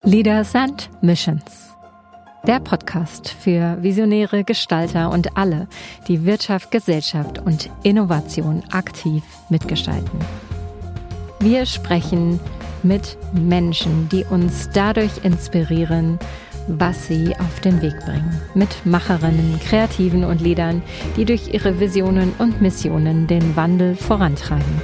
Leaders and Missions. Der Podcast für visionäre Gestalter und alle, die Wirtschaft, Gesellschaft und Innovation aktiv mitgestalten. Wir sprechen mit Menschen, die uns dadurch inspirieren, was sie auf den Weg bringen. Mit Macherinnen, Kreativen und Leadern, die durch ihre Visionen und Missionen den Wandel vorantreiben.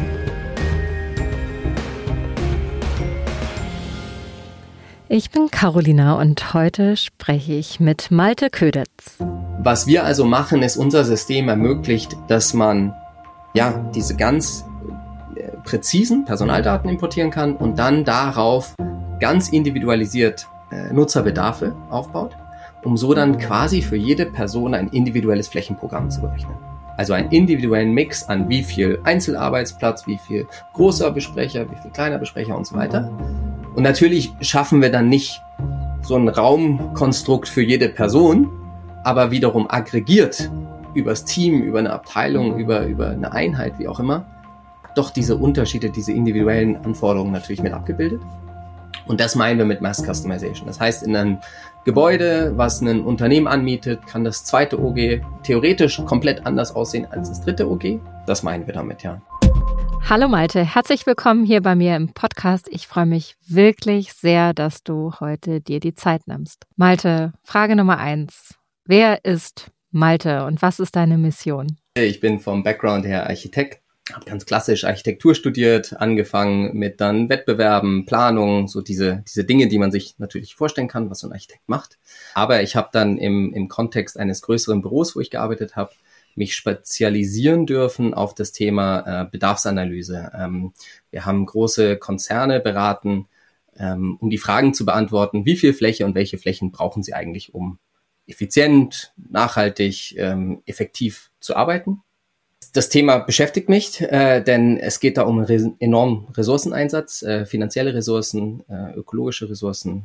Ich bin Carolina und heute spreche ich mit Malte Köditz. Was wir also machen, ist, unser System ermöglicht, dass man diese ganz präzisen Personaldaten importieren kann und dann darauf ganz individualisiert Nutzerbedarfe aufbaut, um so dann quasi für jede Person ein individuelles Flächenprogramm zu berechnen. Also einen individuellen Mix an wie viel Einzelarbeitsplatz, wie viel großer Besprecher, wie viel kleiner Besprecher und so weiter. Und natürlich schaffen wir dann nicht so ein Raumkonstrukt für jede Person, aber wiederum aggregiert übers Team, über eine Abteilung, über eine Einheit, wie auch immer, doch diese Unterschiede, diese individuellen Anforderungen natürlich mit abgebildet. Und das meinen wir mit Mass Customization. Das heißt, in einem Gebäude, was ein Unternehmen anmietet, kann das zweite OG theoretisch komplett anders aussehen als das dritte OG. Das meinen wir damit, ja. Hallo Malte, herzlich willkommen hier bei mir im Podcast. Ich freue mich wirklich sehr, dass du heute dir die Zeit nimmst. Malte, Frage Nummer 1. Wer ist Malte und was ist deine Mission? Ich bin vom Background her Architekt, habe ganz klassisch Architektur studiert, angefangen mit dann Wettbewerben, Planung, so diese Dinge, die man sich natürlich vorstellen kann, was so ein Architekt macht. Aber ich habe dann im Kontext eines größeren Büros, wo ich gearbeitet habe, mich spezialisieren dürfen auf das Thema Bedarfsanalyse. Wir haben große Konzerne beraten, um die Fragen zu beantworten, wie viel Fläche und welche Flächen brauchen sie eigentlich, um effizient, nachhaltig, effektiv zu arbeiten. Das Thema beschäftigt mich, denn es geht da um einen enormen Ressourceneinsatz, finanzielle Ressourcen, ökologische Ressourcen,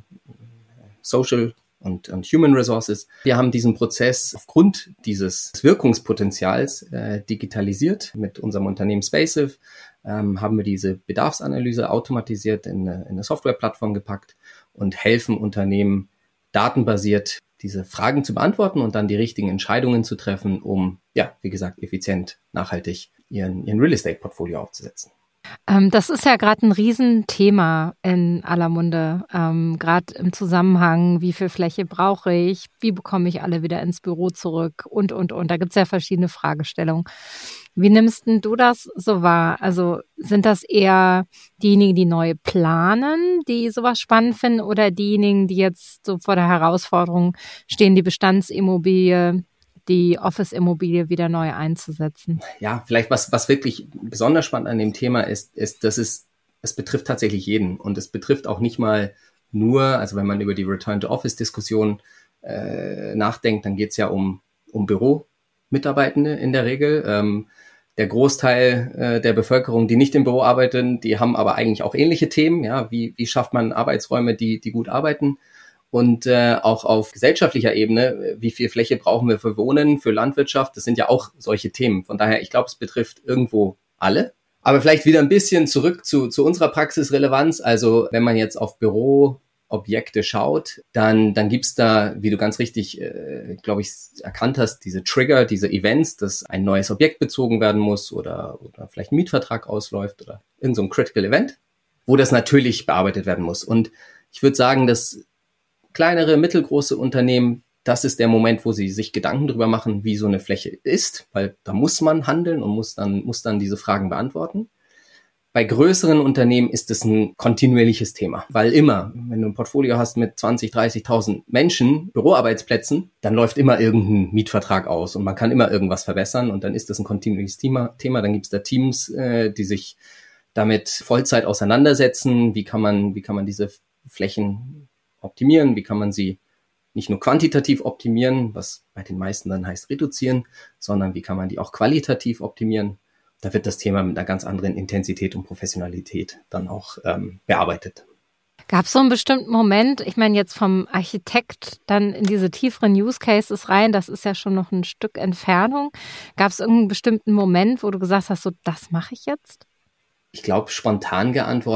Social und Human Resources. Wir haben diesen Prozess aufgrund dieses Wirkungspotenzials digitalisiert. Mit unserem Unternehmen Spaceive haben wir diese Bedarfsanalyse automatisiert in eine Softwareplattform gepackt und helfen Unternehmen datenbasiert diese Fragen zu beantworten und dann die richtigen Entscheidungen zu treffen, um, wie gesagt, effizient, nachhaltig ihren Real Estate Portfolio aufzusetzen. Das ist ja gerade ein Riesenthema in aller Munde, gerade im Zusammenhang, wie viel Fläche brauche ich, wie bekomme ich alle wieder ins Büro zurück und. Da gibt es ja verschiedene Fragestellungen. Wie nimmst denn du das so wahr? Also sind das eher diejenigen, die neu planen, die sowas spannend finden, oder diejenigen, die jetzt so vor der Herausforderung stehen, die Bestandsimmobilie, die Office-Immobilie wieder neu einzusetzen? Ja, vielleicht was wirklich besonders spannend an dem Thema ist, dass es betrifft tatsächlich jeden. Und es betrifft auch nicht mal nur, also wenn man über die Return-to-Office-Diskussion nachdenkt, dann geht es ja um Büromitarbeitende in der Regel. Der Großteil der Bevölkerung, die nicht im Büro arbeiten, die haben aber eigentlich auch ähnliche Themen. Ja, wie schafft man Arbeitsräume, die gut arbeiten? Und auch auf gesellschaftlicher Ebene, wie viel Fläche brauchen wir für Wohnen, für Landwirtschaft? Das sind ja auch solche Themen. Von daher, ich glaube, es betrifft irgendwo alle. Aber vielleicht wieder ein bisschen zurück zu unserer Praxisrelevanz. Also wenn man jetzt auf Büroobjekte schaut, dann gibt's da, wie du ganz richtig, glaube ich, erkannt hast, diese Trigger, diese Events, dass ein neues Objekt bezogen werden muss oder vielleicht ein Mietvertrag ausläuft oder irgend so ein Critical Event, wo das natürlich bearbeitet werden muss. Und ich würde sagen, dass kleinere, mittelgroße Unternehmen, das ist der Moment, wo sie sich Gedanken darüber machen, wie so eine Fläche ist, weil da muss man handeln und muss dann diese Fragen beantworten. Bei größeren Unternehmen ist es ein kontinuierliches Thema, weil immer, wenn du ein Portfolio hast mit 20.000, 30.000 Menschen, Büroarbeitsplätzen, dann läuft immer irgendein Mietvertrag aus und man kann immer irgendwas verbessern und dann ist das ein kontinuierliches Thema. Dann gibt es da Teams, die sich damit Vollzeit auseinandersetzen. Wie kann man diese Flächen optimieren, wie kann man sie nicht nur quantitativ optimieren, was bei den meisten dann heißt reduzieren, sondern wie kann man die auch qualitativ optimieren. Da wird das Thema mit einer ganz anderen Intensität und Professionalität dann auch bearbeitet. Gab es so einen bestimmten Moment, ich meine jetzt vom Architekt dann in diese tieferen Use Cases rein, das ist ja schon noch ein Stück Entfernung. Gab es irgendeinen bestimmten Moment, wo du gesagt hast, so das mache ich jetzt? Ich glaube, spontan geantwortet,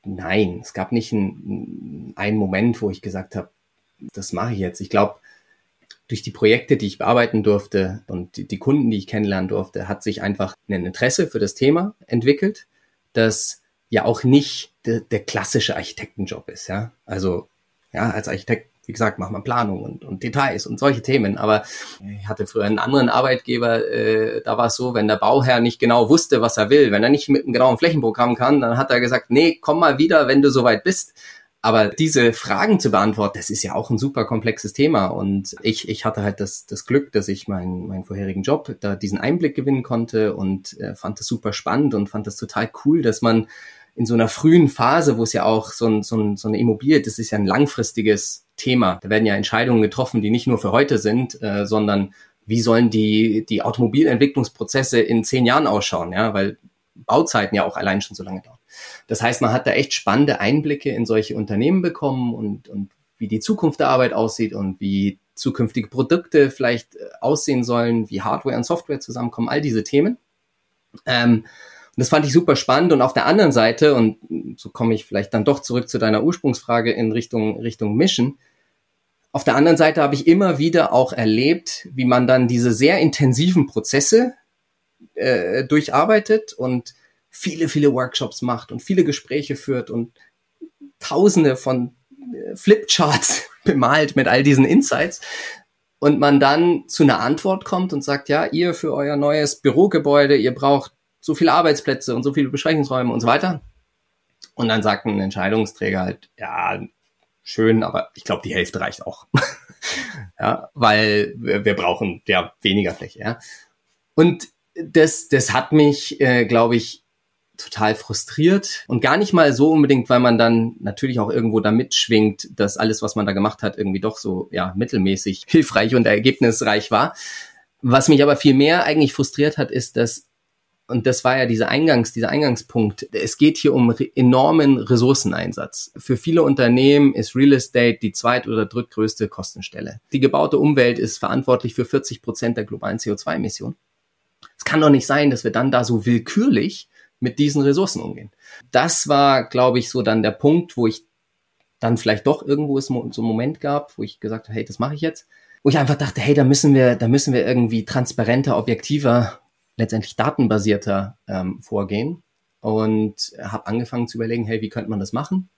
nein, es gab nicht einen Moment, wo ich gesagt habe, das mache ich jetzt. Ich glaube, durch die Projekte, die ich bearbeiten durfte und die Kunden, die ich kennenlernen durfte, hat sich einfach ein Interesse für das Thema entwickelt, das ja auch nicht der klassische Architektenjob ist. Ja, also ja, als Architekt, wie gesagt, macht man Planung und Details und solche Themen. Aber ich hatte früher einen anderen Arbeitgeber, da war es so, wenn der Bauherr nicht genau wusste, was er will, wenn er nicht mit einem genauen Flächenprogramm kann, dann hat er gesagt, nee, komm mal wieder, wenn du soweit bist. Aber diese Fragen zu beantworten, das ist ja auch ein super komplexes Thema. Und ich hatte halt das Glück, dass ich meinen vorherigen Job da diesen Einblick gewinnen konnte und fand das super spannend und fand das total cool, dass man in so einer frühen Phase, wo es ja auch so eine Immobilie, das ist ja ein langfristiges Thema. Da werden ja Entscheidungen getroffen, die nicht nur für heute sind, sondern wie sollen die Automobilentwicklungsprozesse in 10 Jahren ausschauen, ja, weil Bauzeiten ja auch allein schon so lange dauern. Das heißt, man hat da echt spannende Einblicke in solche Unternehmen bekommen und wie die Zukunft der Arbeit aussieht und wie zukünftige Produkte vielleicht aussehen sollen, wie Hardware und Software zusammenkommen, all diese Themen. Und das fand ich super spannend. Und auf der anderen Seite, und so komme ich vielleicht dann doch zurück zu deiner Ursprungsfrage in Richtung Mission, auf der anderen Seite habe ich immer wieder auch erlebt, wie man dann diese sehr intensiven Prozesse durcharbeitet und viele Workshops macht und viele Gespräche führt und Tausende von Flipcharts bemalt mit all diesen Insights und man dann zu einer Antwort kommt und sagt, ja, ihr für euer neues Bürogebäude, ihr braucht so viele Arbeitsplätze und so viele Besprechungsräume und so weiter. Und dann sagt ein Entscheidungsträger halt, ja, schön, aber ich glaube, die Hälfte reicht auch. Ja, weil wir brauchen ja weniger Fläche. Ja. Und das hat mich, glaube ich, total frustriert und gar nicht mal so unbedingt, weil man dann natürlich auch irgendwo da mitschwingt, dass alles, was man da gemacht hat, irgendwie doch so ja mittelmäßig hilfreich und ergebnisreich war. Was mich aber viel mehr eigentlich frustriert hat, ist, dass, und das war ja dieser Eingangspunkt, es geht hier um enormen Ressourceneinsatz. Für viele Unternehmen ist Real Estate die zweit- oder drittgrößte Kostenstelle. Die gebaute Umwelt ist verantwortlich für 40% der globalen CO2-Emissionen. Es kann doch nicht sein, dass wir dann da so willkürlich mit diesen Ressourcen umgehen. Das war, glaube ich, so dann der Punkt, wo ich dann vielleicht doch irgendwo so einen Moment gab, wo ich gesagt habe, hey, das mache ich jetzt. Wo ich einfach dachte, hey, da müssen wir irgendwie transparenter, objektiver, letztendlich datenbasierter vorgehen. Und habe angefangen zu überlegen, hey, wie könnte man das machen?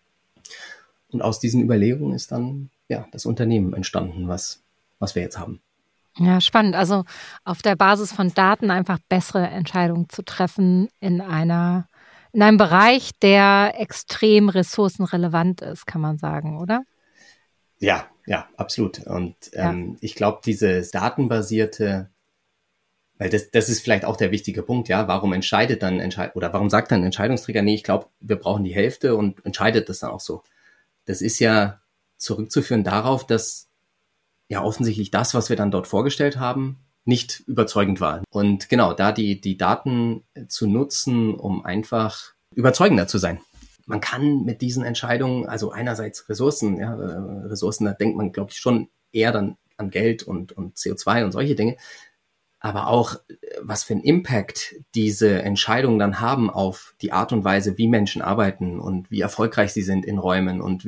Und aus diesen Überlegungen ist dann ja das Unternehmen entstanden, was wir jetzt haben. Ja, spannend. Also auf der Basis von Daten einfach bessere Entscheidungen zu treffen in einem Bereich, der extrem ressourcenrelevant ist, kann man sagen, oder? Ja, absolut. Und ich glaube, dieses datenbasierte, weil das ist vielleicht auch der wichtige Punkt, ja, warum sagt dann ein Entscheidungsträger, nee, ich glaube, wir brauchen die Hälfte und entscheidet das dann auch so. Das ist ja zurückzuführen darauf, dass ja offensichtlich das, was wir dann dort vorgestellt haben, nicht überzeugend war. Und genau, da die Daten zu nutzen, um einfach überzeugender zu sein. Man kann mit diesen Entscheidungen, also einerseits Ressourcen, da denkt man, glaube ich, schon eher dann an Geld und CO2 und solche Dinge, aber auch, was für einen Impact diese Entscheidungen dann haben auf die Art und Weise, wie Menschen arbeiten und wie erfolgreich sie sind in Räumen und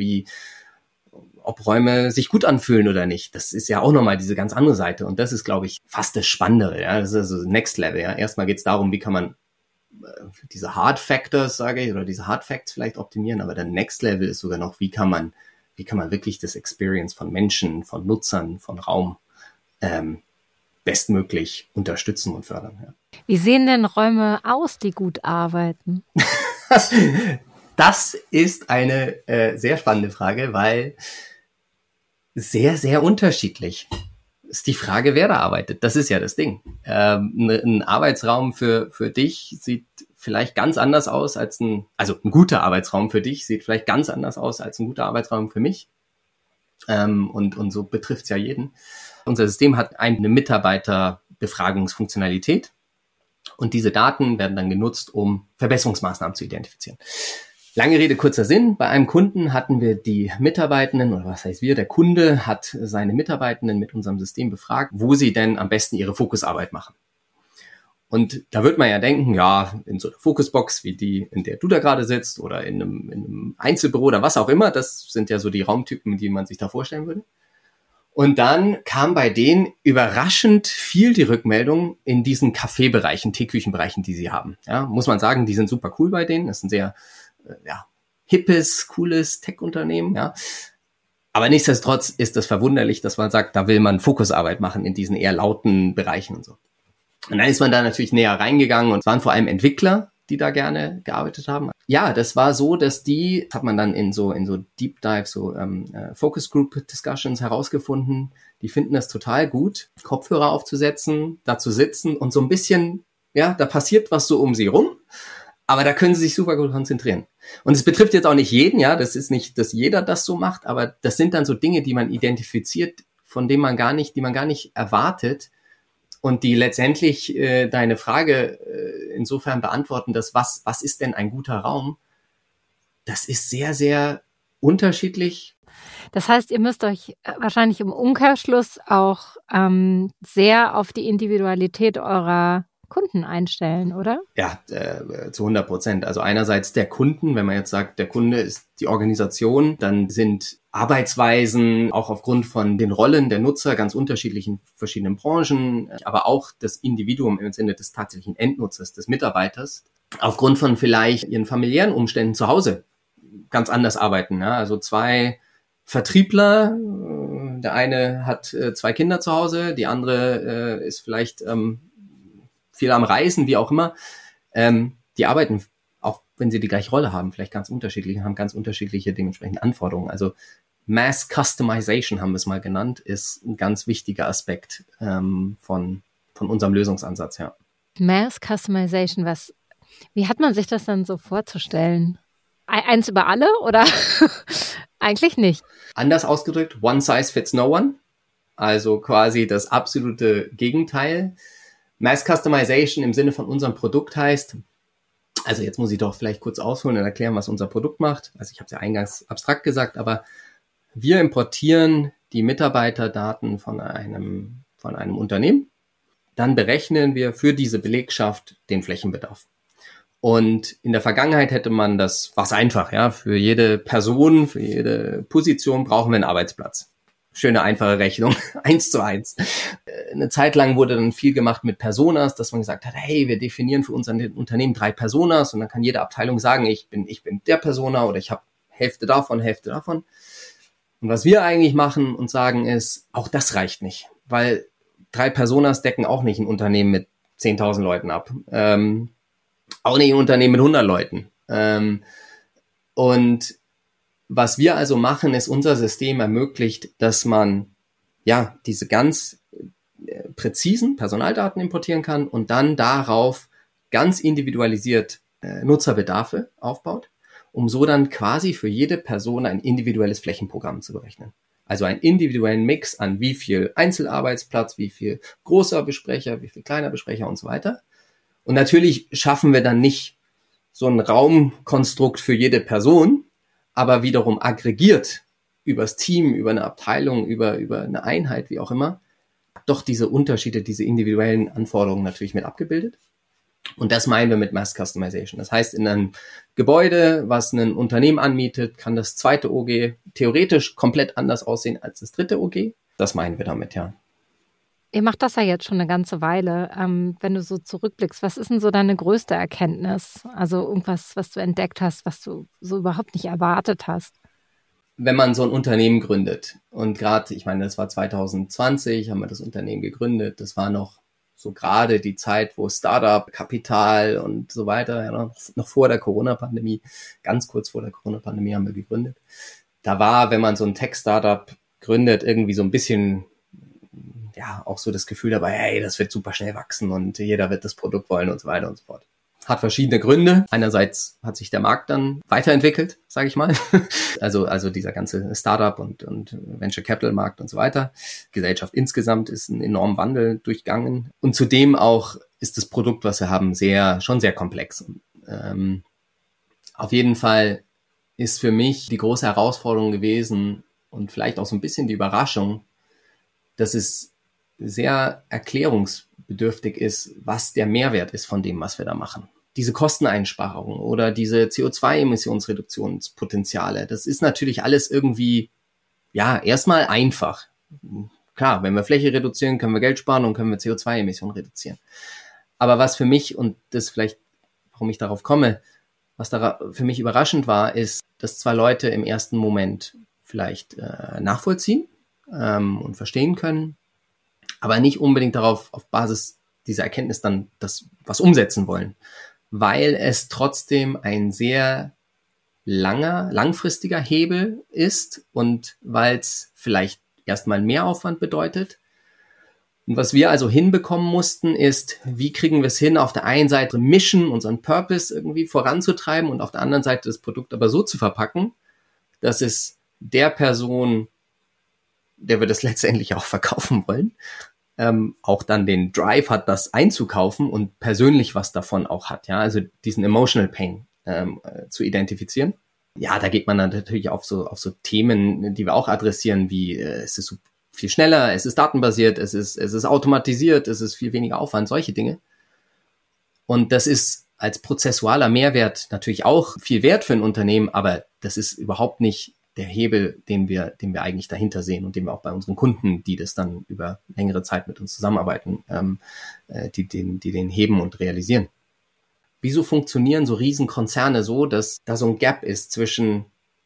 ob Räume sich gut anfühlen oder nicht. Das ist ja auch nochmal diese ganz andere Seite. Und das ist, glaube ich, fast das Spannendere. Ja? Das ist also Next Level. Ja? Erstmal geht es darum, wie kann man diese Hard Factors, sage ich, oder diese Hard Facts vielleicht optimieren. Aber der Next Level ist sogar noch, wie kann man wirklich das Experience von Menschen, von Nutzern, von Raum bestmöglich unterstützen und fördern. Ja. Wie sehen denn Räume aus, die gut arbeiten? Das ist eine sehr spannende Frage, weil sehr, sehr unterschiedlich ist die Frage, wer da arbeitet. Das ist ja das Ding. Ein Arbeitsraum für dich sieht vielleicht ganz anders aus als ein guter Arbeitsraum für dich sieht vielleicht ganz anders aus als ein guter Arbeitsraum für mich. Und so betrifft es ja jeden. Unser System hat eine Mitarbeiterbefragungsfunktionalität und diese Daten werden dann genutzt, um Verbesserungsmaßnahmen zu identifizieren. Lange Rede, kurzer Sinn. Bei einem Kunden hatten wir die Mitarbeitenden, oder was heißt wir, der Kunde hat seine Mitarbeitenden mit unserem System befragt, wo sie denn am besten ihre Fokusarbeit machen. Und da wird man ja denken, ja, in so einer Focusbox wie die, in der du da gerade sitzt oder in einem Einzelbüro oder was auch immer, das sind ja so die Raumtypen, die man sich da vorstellen würde. Und dann kam bei denen überraschend viel die Rückmeldung in diesen Kaffeebereichen, Teeküchenbereichen, die sie haben. Ja, muss man sagen, die sind super cool bei denen. Das ist ein sehr hippes, cooles Tech-Unternehmen. Ja. Aber nichtsdestotrotz ist das verwunderlich, dass man sagt, da will man Fokusarbeit machen in diesen eher lauten Bereichen und so. Und dann ist man da natürlich näher reingegangen und es waren vor allem Entwickler, die da gerne gearbeitet haben. Ja, das war so, dass hat man dann in so Deep Dive, Focus Group Discussions herausgefunden, die finden das total gut, Kopfhörer aufzusetzen, da zu sitzen und so ein bisschen, ja, da passiert was so um sie rum, aber da können sie sich super gut konzentrieren. Und es betrifft jetzt auch nicht jeden, ja, das ist nicht, dass jeder das so macht, aber das sind dann so Dinge, die man identifiziert, die man gar nicht erwartet, und die letztendlich deine Frage insofern beantworten, dass was ist denn ein guter Raum? Das ist sehr, sehr unterschiedlich. Das heißt, ihr müsst euch wahrscheinlich im Umkehrschluss auch sehr auf die Individualität eurer Kunden einstellen, oder? Ja, zu 100%. Also einerseits der Kunden, wenn man jetzt sagt, der Kunde ist die Organisation, dann sind Arbeitsweisen auch aufgrund von den Rollen der Nutzer ganz unterschiedlich in verschiedenen Branchen, aber auch das Individuum im Sinne des tatsächlichen Endnutzers, des Mitarbeiters, aufgrund von vielleicht ihren familiären Umständen zu Hause ganz anders arbeiten. Ja? Also 2 Vertriebler, der eine hat 2 Kinder zu Hause, die andere ist vielleicht viel am Reisen, wie auch immer, die arbeiten, auch wenn sie die gleiche Rolle haben, vielleicht ganz unterschiedlich, haben ganz unterschiedliche dementsprechend Anforderungen. Also Mass Customization haben wir es mal genannt, ist ein ganz wichtiger Aspekt von unserem Lösungsansatz, ja. Mass Customization, wie hat man sich das dann so vorzustellen? Eins über alle oder eigentlich nicht? Anders ausgedrückt, one size fits no one, also quasi das absolute Gegenteil. Mass Customization im Sinne von unserem Produkt heißt, also jetzt muss ich doch vielleicht kurz ausholen und erklären, was unser Produkt macht. Also ich habe es ja eingangs abstrakt gesagt, aber wir importieren die Mitarbeiterdaten von einem Unternehmen. Dann berechnen wir für diese Belegschaft den Flächenbedarf. Und in der Vergangenheit hätte man das, was einfach, ja, für jede Person, für jede Position brauchen wir einen Arbeitsplatz. Schöne, einfache Rechnung, 1:1. Eine Zeit lang wurde dann viel gemacht mit Personas, dass man gesagt hat, hey, wir definieren für unser Unternehmen 3 Personas und dann kann jede Abteilung sagen, ich bin der Persona oder ich habe Hälfte davon. Und was wir eigentlich machen und sagen ist, auch das reicht nicht, weil 3 Personas decken auch nicht ein Unternehmen mit 10.000 Leuten ab. Auch nicht ein Unternehmen mit 100 Leuten. Und was wir also machen, ist, unser System ermöglicht, dass man ja diese ganz präzisen Personaldaten importieren kann und dann darauf ganz individualisiert Nutzerbedarfe aufbaut, um so dann quasi für jede Person ein individuelles Flächenprogramm zu berechnen. Also einen individuellen Mix an wie viel Einzelarbeitsplatz, wie viel großer Besprecher, wie viel kleiner Besprecher und so weiter. Und natürlich schaffen wir dann nicht so ein Raumkonstrukt für jede Person, aber wiederum aggregiert übers Team, über eine Abteilung, über eine Einheit, wie auch immer, doch diese Unterschiede, diese individuellen Anforderungen natürlich mit abgebildet. Und das meinen wir mit Mass Customization. Das heißt, in einem Gebäude, was ein Unternehmen anmietet, kann das 2. OG theoretisch komplett anders aussehen als das 3. OG. Das meinen wir damit, ja. Ihr macht das ja jetzt schon eine ganze Weile. Wenn du so zurückblickst, was ist denn so deine größte Erkenntnis? Also irgendwas, was du entdeckt hast, was du so überhaupt nicht erwartet hast? Wenn man so ein Unternehmen gründet und gerade, ich meine, das war 2020, haben wir das Unternehmen gegründet, das war noch so gerade die Zeit, wo Startup, Kapital und so weiter, ja, noch vor der Corona-Pandemie, ganz kurz vor der Corona-Pandemie haben wir gegründet. Da war, wenn man so ein Tech-Startup gründet, irgendwie so ein bisschen ja auch so das Gefühl dabei, hey, das wird super schnell wachsen und jeder wird das Produkt wollen und so weiter und so fort. Hat verschiedene Gründe. Einerseits hat sich der Markt dann weiterentwickelt, sage ich mal. Also dieser ganze Startup und Venture Capital Markt und so weiter. Gesellschaft insgesamt ist einen enormen Wandel durchgangen. Und zudem auch ist das Produkt, was wir haben, schon sehr komplex. Auf jeden Fall ist für mich die große Herausforderung gewesen und vielleicht auch so ein bisschen die Überraschung, dass es sehr erklärungsbedürftig ist, was der Mehrwert ist von dem, was wir da machen. Diese Kosteneinsparungen oder diese CO2-Emissionsreduktionspotenziale, das ist natürlich alles irgendwie, ja, erstmal einfach. Klar, wenn wir Fläche reduzieren, können wir Geld sparen und können wir CO2-Emissionen reduzieren. Aber was für mich, und das vielleicht, warum ich darauf komme, was da für mich überraschend war, ist, dass zwar Leute im ersten Moment vielleicht nachvollziehen und verstehen können, aber nicht unbedingt darauf auf Basis dieser Erkenntnis dann das was umsetzen wollen, weil es trotzdem ein sehr langfristiger Hebel ist und weil es vielleicht erstmal mehr Aufwand bedeutet. Und was wir also hinbekommen mussten, ist, wie kriegen wir es hin, auf der einen Seite Mission, unseren Purpose irgendwie voranzutreiben und auf der anderen Seite das Produkt aber so zu verpacken, dass es der Person, der wir das letztendlich auch verkaufen wollen, auch dann den Drive hat, das einzukaufen und persönlich was davon auch hat. Ja, also diesen Emotional Pain zu identifizieren. Ja, da geht man dann natürlich auf so Themen, die wir auch adressieren, wie es ist so viel schneller, es ist datenbasiert, es ist automatisiert, es ist viel weniger Aufwand, solche Dinge. Und das ist als prozessualer Mehrwert natürlich auch viel wert für ein Unternehmen, aber das ist überhaupt nicht der Hebel, den wir eigentlich dahinter sehen und den wir auch bei unseren Kunden, die das dann über längere Zeit mit uns zusammenarbeiten, die den heben und realisieren. Wieso funktionieren so Riesenkonzerne so, dass da so ein Gap ist zwischen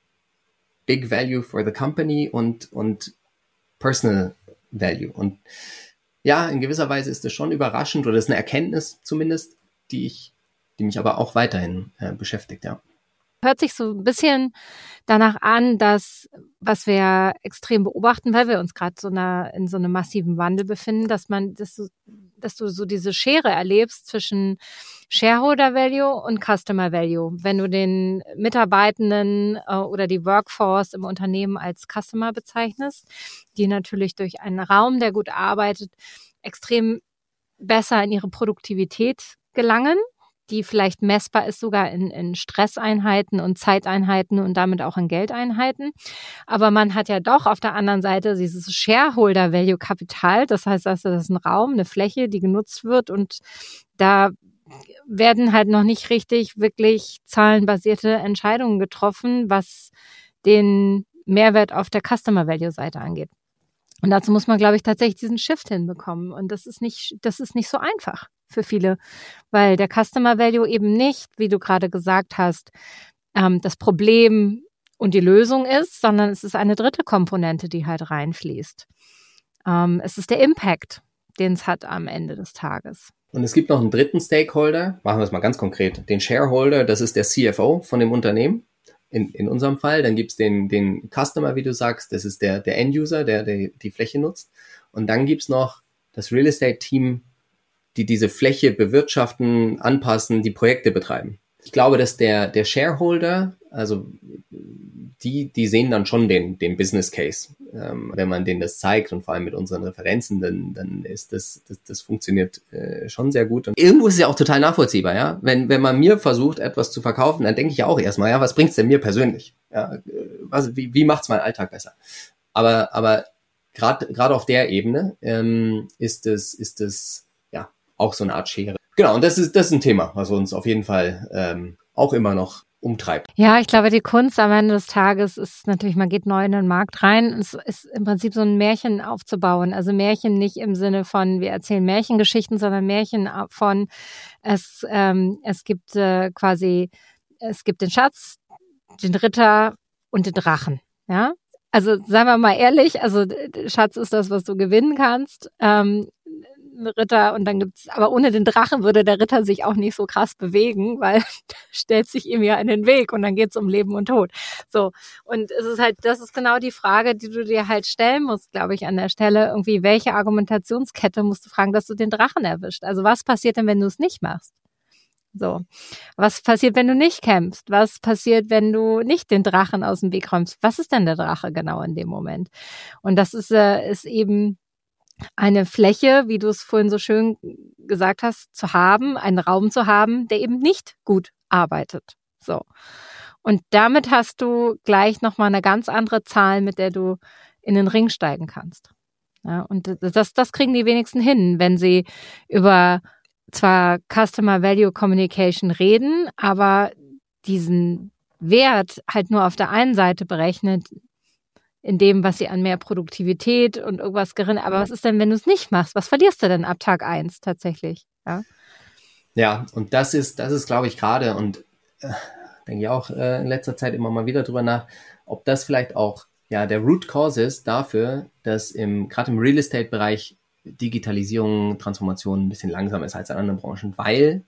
Big Value for the Company und Personal Value? Und ja, in gewisser Weise ist das schon überraschend oder das ist eine Erkenntnis zumindest, die mich aber auch weiterhin beschäftigt, ja. Hört sich so ein bisschen danach an, dass, was wir extrem beobachten, weil wir uns gerade in so einem massiven Wandel befinden, dass du so diese Schere erlebst zwischen Shareholder Value und Customer Value. Wenn du den Mitarbeitenden oder die Workforce im Unternehmen als Customer bezeichnest, die natürlich durch einen Raum, der gut arbeitet, extrem besser in ihre Produktivität gelangen, die vielleicht messbar ist sogar in Stresseinheiten und Zeiteinheiten und damit auch in Geldeinheiten. Aber man hat ja doch auf der anderen Seite dieses Shareholder-Value-Kapital. Das heißt, das ist ein Raum, eine Fläche, die genutzt wird und da werden halt noch nicht richtig wirklich zahlenbasierte Entscheidungen getroffen, was den Mehrwert auf der Customer-Value-Seite angeht. Und dazu muss man, glaube ich, tatsächlich diesen Shift hinbekommen. Und das ist nicht so einfach für viele, weil der Customer Value eben nicht, wie du gerade gesagt hast, das Problem und die Lösung ist, sondern es ist eine dritte Komponente, die halt reinfließt. Es ist der Impact, den es hat am Ende des Tages. Und es gibt noch einen dritten Stakeholder, machen wir es mal ganz konkret, den Shareholder, das ist der CFO von dem Unternehmen. In unserem Fall, dann gibt's den Customer, wie du sagst, das ist der End-User, der die Fläche nutzt. Und dann gibt's noch das Real Estate-Team, die diese Fläche bewirtschaften, anpassen, die Projekte betreiben. Ich glaube, dass der Shareholder, also die sehen dann schon den Business Case. Wenn man denen das zeigt und vor allem mit unseren Referenzen, dann ist das funktioniert schon sehr gut. Und irgendwo ist es ja auch total nachvollziehbar, ja. Wenn man mir versucht, etwas zu verkaufen, dann denke ich ja auch erstmal, ja, was bringt's denn mir persönlich? Ja, wie macht's meinen Alltag besser? Aber gerade auf der Ebene ist es ja auch so eine Art Schere. Genau, und das ist ein Thema, was uns auf jeden Fall auch immer noch umtreibt. Ja, ich glaube, die Kunst am Ende des Tages ist natürlich, man geht neu in den Markt rein. Es ist im Prinzip so ein Märchen aufzubauen. Also Märchen nicht im Sinne von, wir erzählen Märchengeschichten, sondern Märchen von, es gibt es gibt den Schatz, den Ritter und den Drachen. Ja, also seien wir mal ehrlich, also Schatz ist das, was du gewinnen kannst. Ritter und dann gibt's, aber ohne den Drachen würde der Ritter sich auch nicht so krass bewegen, weil stellt sich ihm ja in den Weg und dann geht's um Leben und Tod. So. Und es ist halt, das ist genau die Frage, die du dir halt stellen musst, glaube ich, an der Stelle. Irgendwie, welche Argumentationskette musst du fragen, dass du den Drachen erwischt? Also was passiert denn, wenn du es nicht machst? So. Was passiert, wenn du nicht kämpfst? Was passiert, wenn du nicht den Drachen aus dem Weg räumst? Was ist denn der Drache genau in dem Moment? Und das ist eben eine Fläche, wie du es vorhin so schön gesagt hast, zu haben, einen Raum zu haben, der eben nicht gut arbeitet. So. Und damit hast du gleich nochmal eine ganz andere Zahl, mit der du in den Ring steigen kannst. Ja, und das kriegen die wenigsten hin, wenn sie über zwar Customer Value Communication reden, aber diesen Wert halt nur auf der einen Seite berechnet, in dem, was sie an mehr Produktivität und irgendwas aber was ist denn, wenn du es nicht machst? Was verlierst du denn ab Tag 1 tatsächlich? Ja, und das ist, glaube ich, gerade und denke ich auch in letzter Zeit immer mal wieder drüber nach, ob das vielleicht auch der Root Cause ist dafür, dass gerade im Real Estate Bereich Digitalisierung, Transformation ein bisschen langsamer ist als in anderen Branchen, weil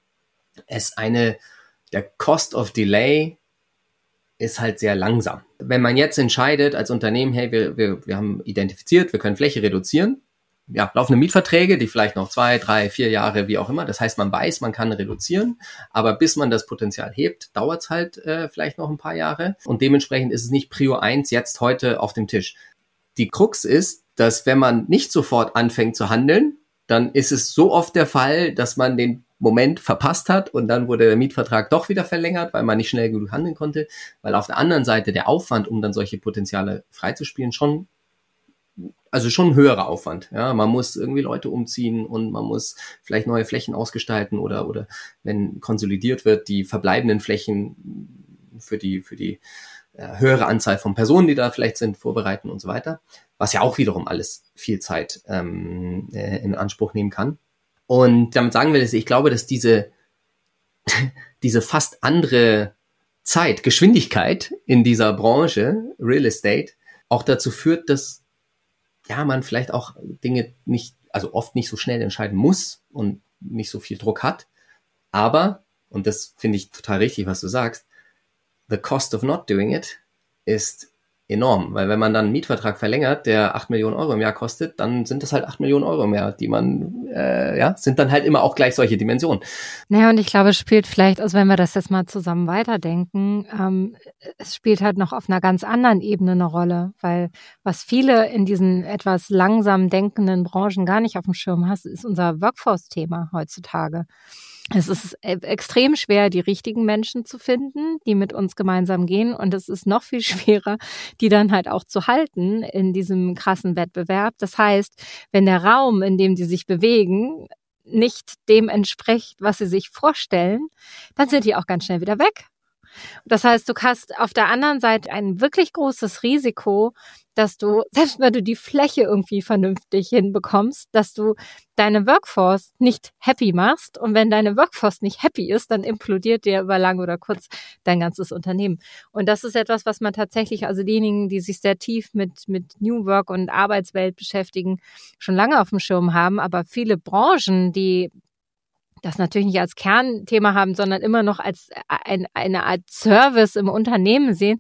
der Cost of Delay ist halt sehr langsam. Wenn man jetzt entscheidet als Unternehmen, hey, wir haben identifiziert, wir können Fläche reduzieren, laufende Mietverträge, die vielleicht noch 2, 3, 4 Jahre, wie auch immer. Das heißt, man weiß, man kann reduzieren, aber bis man das Potenzial hebt, dauert es halt vielleicht noch ein paar Jahre. Und dementsprechend ist es nicht Prio 1 jetzt heute auf dem Tisch. Die Krux ist, dass wenn man nicht sofort anfängt zu handeln, dann ist es so oft der Fall, dass man den Moment verpasst hat und dann wurde der Mietvertrag doch wieder verlängert, weil man nicht schnell genug handeln konnte, weil auf der anderen Seite der Aufwand, um dann solche Potenziale freizuspielen, schon ein höherer Aufwand. Ja, man muss irgendwie Leute umziehen und man muss vielleicht neue Flächen ausgestalten oder wenn konsolidiert wird, die verbleibenden Flächen für die höhere Anzahl von Personen, die da vielleicht sind, vorbereiten und so weiter. Was ja auch wiederum alles viel Zeit in Anspruch nehmen kann. Und damit sagen wir, dass ich glaube, dass diese fast andere Geschwindigkeit in dieser Branche, Real Estate, auch dazu führt, dass man vielleicht auch Dinge oft nicht so schnell entscheiden muss und nicht so viel Druck hat. Aber, und das finde ich total richtig, was du sagst, the cost of not doing it ist enorm, weil wenn man dann einen Mietvertrag verlängert, der 8 Millionen Euro im Jahr kostet, dann sind das halt 8 Millionen Euro mehr, die man, sind dann halt immer auch gleich solche Dimensionen. Naja, und ich glaube, es spielt vielleicht, also wenn wir das jetzt mal zusammen weiterdenken, es spielt halt noch auf einer ganz anderen Ebene eine Rolle, weil was viele in diesen etwas langsam denkenden Branchen gar nicht auf dem Schirm haben, ist unser Workforce-Thema heutzutage. Es ist extrem schwer, die richtigen Menschen zu finden, die mit uns gemeinsam gehen. Und es ist noch viel schwerer, die dann halt auch zu halten in diesem krassen Wettbewerb. Das heißt, wenn der Raum, in dem die sich bewegen, nicht dem entspricht, was sie sich vorstellen, dann sind die auch ganz schnell wieder weg. Das heißt, du hast auf der anderen Seite ein wirklich großes Risiko, dass du, selbst wenn du die Fläche irgendwie vernünftig hinbekommst, dass du deine Workforce nicht happy machst. Und wenn deine Workforce nicht happy ist, dann implodiert dir über lang oder kurz dein ganzes Unternehmen. Und das ist etwas, was man tatsächlich, also diejenigen, die sich sehr tief mit New Work und Arbeitswelt beschäftigen, schon lange auf dem Schirm haben. Aber viele Branchen, die das natürlich nicht als Kernthema haben, sondern immer noch als eine Art Service im Unternehmen sehen,